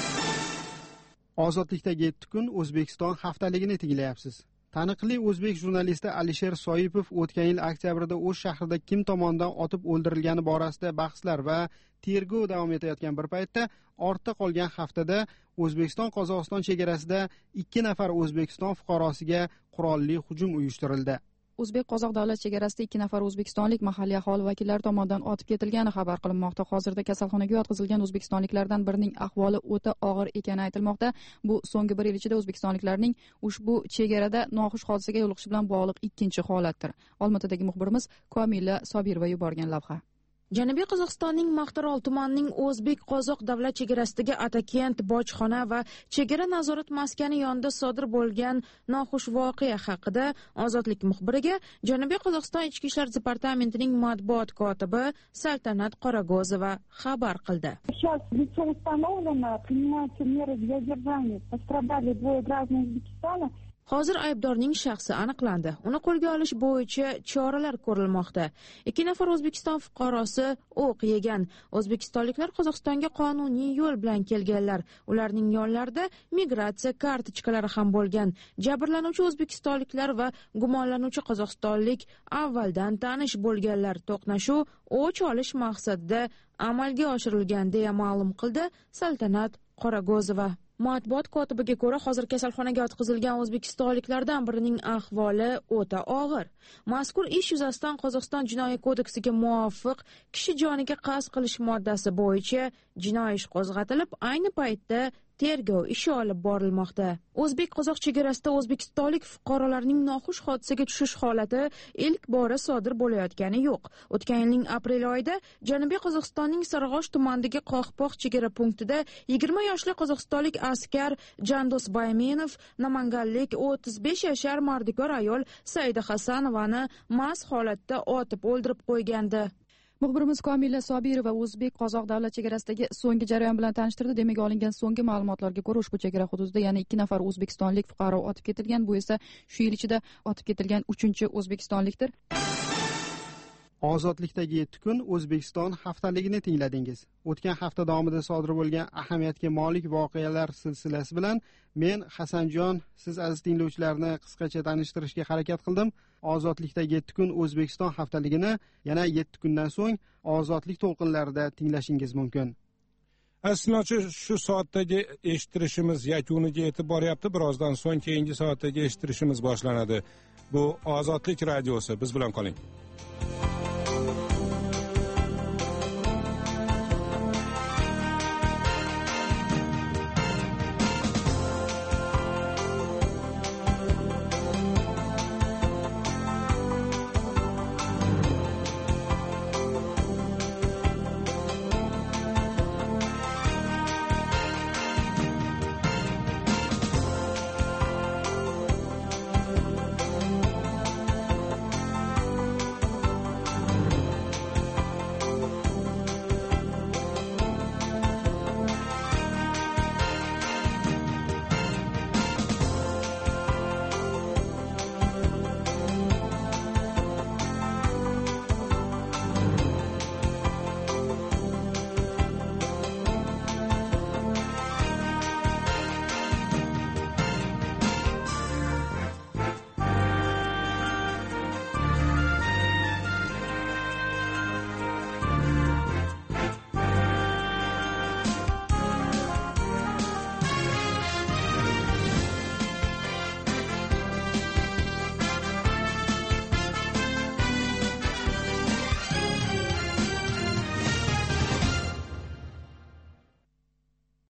Ozodlikdagi 7 kun O'zbekiston haftaligini tinglayapsiz. Taniqli o'zbek jurnalisti Alisher Soipov o'tgan yil oktyabrda O'sh shahrida kim tomonidan otib o'ldirilgani borasida bahslar va tergov davom etayotgan bir paytda ortda qolgan haftada O'zbekiston-Qozog'iston chegarasida 2 nafar O'zbekiston fuqarosiga qurolli hujum uyushtirildi. O'zbek-Qozoq davlat chegarasida 2 nafar o'zbekistonlik mahalliy aholi vakillari tomonidan otib ketilgani xabar qilinmoqda. Hozirda kasalxonaga yotqizilgan o'zbekistonliklardan birining ahvoli o'ta og'ir ekani aytilmoqda. Bu so'nggi 1 yil ichida o'zbekistonliklarning ushbu chegarada noxush hodisaga yo'liqishi bilan bog'liq ikkinchi holatdir. Olmaotadagi muxbirimiz Komila Sobirova yuborgan lavha. Janubiy Qozog'istonning Maqtarol tumanining O'zbek-Qozoq davlat chegarasidagi Atakent bojxona va chegara nazorat maskani yonida sodir bo'lgan noxush voqea haqida Ozodlik muxbiriga Janubiy Qozog'iston Ichki ishlar departamentining matbuot kotibi Saltanat Qorag'ozova xabar qildi. Сейчас лицо установлено, принимаются меры для задержания. Пострадали 2 граждан O'zbekistona. Hozir aybdorning shaxsi aniqlandi. Uni qo'lga olish bo'yicha choralar ko'rilmoqda. 2 nafar O'zbekiston fuqarosi o'q yegan. O'zbekistonliklar Qozog'istonga qonuniy yo'l bilan kelganlar. Ularning yonlarida migratsiya kartochkalari ham bo'lgan. Jabrlanuvchi o'zbekistonliklar va gumonlanuvchi qozog'istonlik avvaldan tanish bo'lganlar. To'qnashuv o'ch olish maqsadida amalga oshirilgan deya ma'lum qildi Saltanat Qorag'ozova. Matbuot kotibiga ko'ra, hozir kasalxonaga yotqizilgan o'zbekistonliklardan birining ahvoli o'ta og'ir. Mazkur ish yuzasidan Qozog'iston jinoiy kodeksiga muvofiq kishi joniga qasd qilish moddasi bo'yicha jinoiy ish qo'zg'atilib, ayni paytda tergov ishi olib borilmoqda. O'zbek-Qozoq chegarasida o'zbekistonlik fuqarolarning noxush hodisaga tushish holati ilk bora sodir bo'layotgani yo'q. O'tgan yilning aprel oyida Janubiy Qozog'istonning Sarg'osh tumanidagi Qo'hpoq chegara punktida 20 yoshli qozog'istonlik askar Jandos Baymenov namanganlik 35 yashar mardikor ayol Saida Hasanovani mast holatda otib o'ldirib qo'ygandi. Muxbirimiz Komila Sobirova O'zbek-Qozoq davlat chegarasidagi so'nggi jarayon bilan tanishtirdi. Demak, olingan so'nggi ma'lumotlarga ko'ra, ushbu chegara hududida yana 2 nafar o'zbekistonlik fuqaro otib ketilgan. Bu esa shu yil ichida otib ketilgan 3-chi o'zbekistonlikdir. Ozodlikdagi 7 kun O'zbekiston haftaligini tingladingiz. O'tgan hafta davomida sodir bo'lgan ahamiyatga molik voqealar silsilasi bilan men Hasanjon siz aziz tinglovchilarni qisqacha tanishtirishga harakat qildim. Ozodlikdagi 7 kun O'zbekiston haftaligini yana 7 kundan so'ng ozodlik to'lqinlarida tinglashingiz mumkin. Asnochi shu soatdagi eshittirishimiz yakuniga yetib boryapti. Birozdan so'ng keyingi soatdagi eshittirishimiz boshlanadi. Bu Ozodlik radiosi. Biz bilan qoling.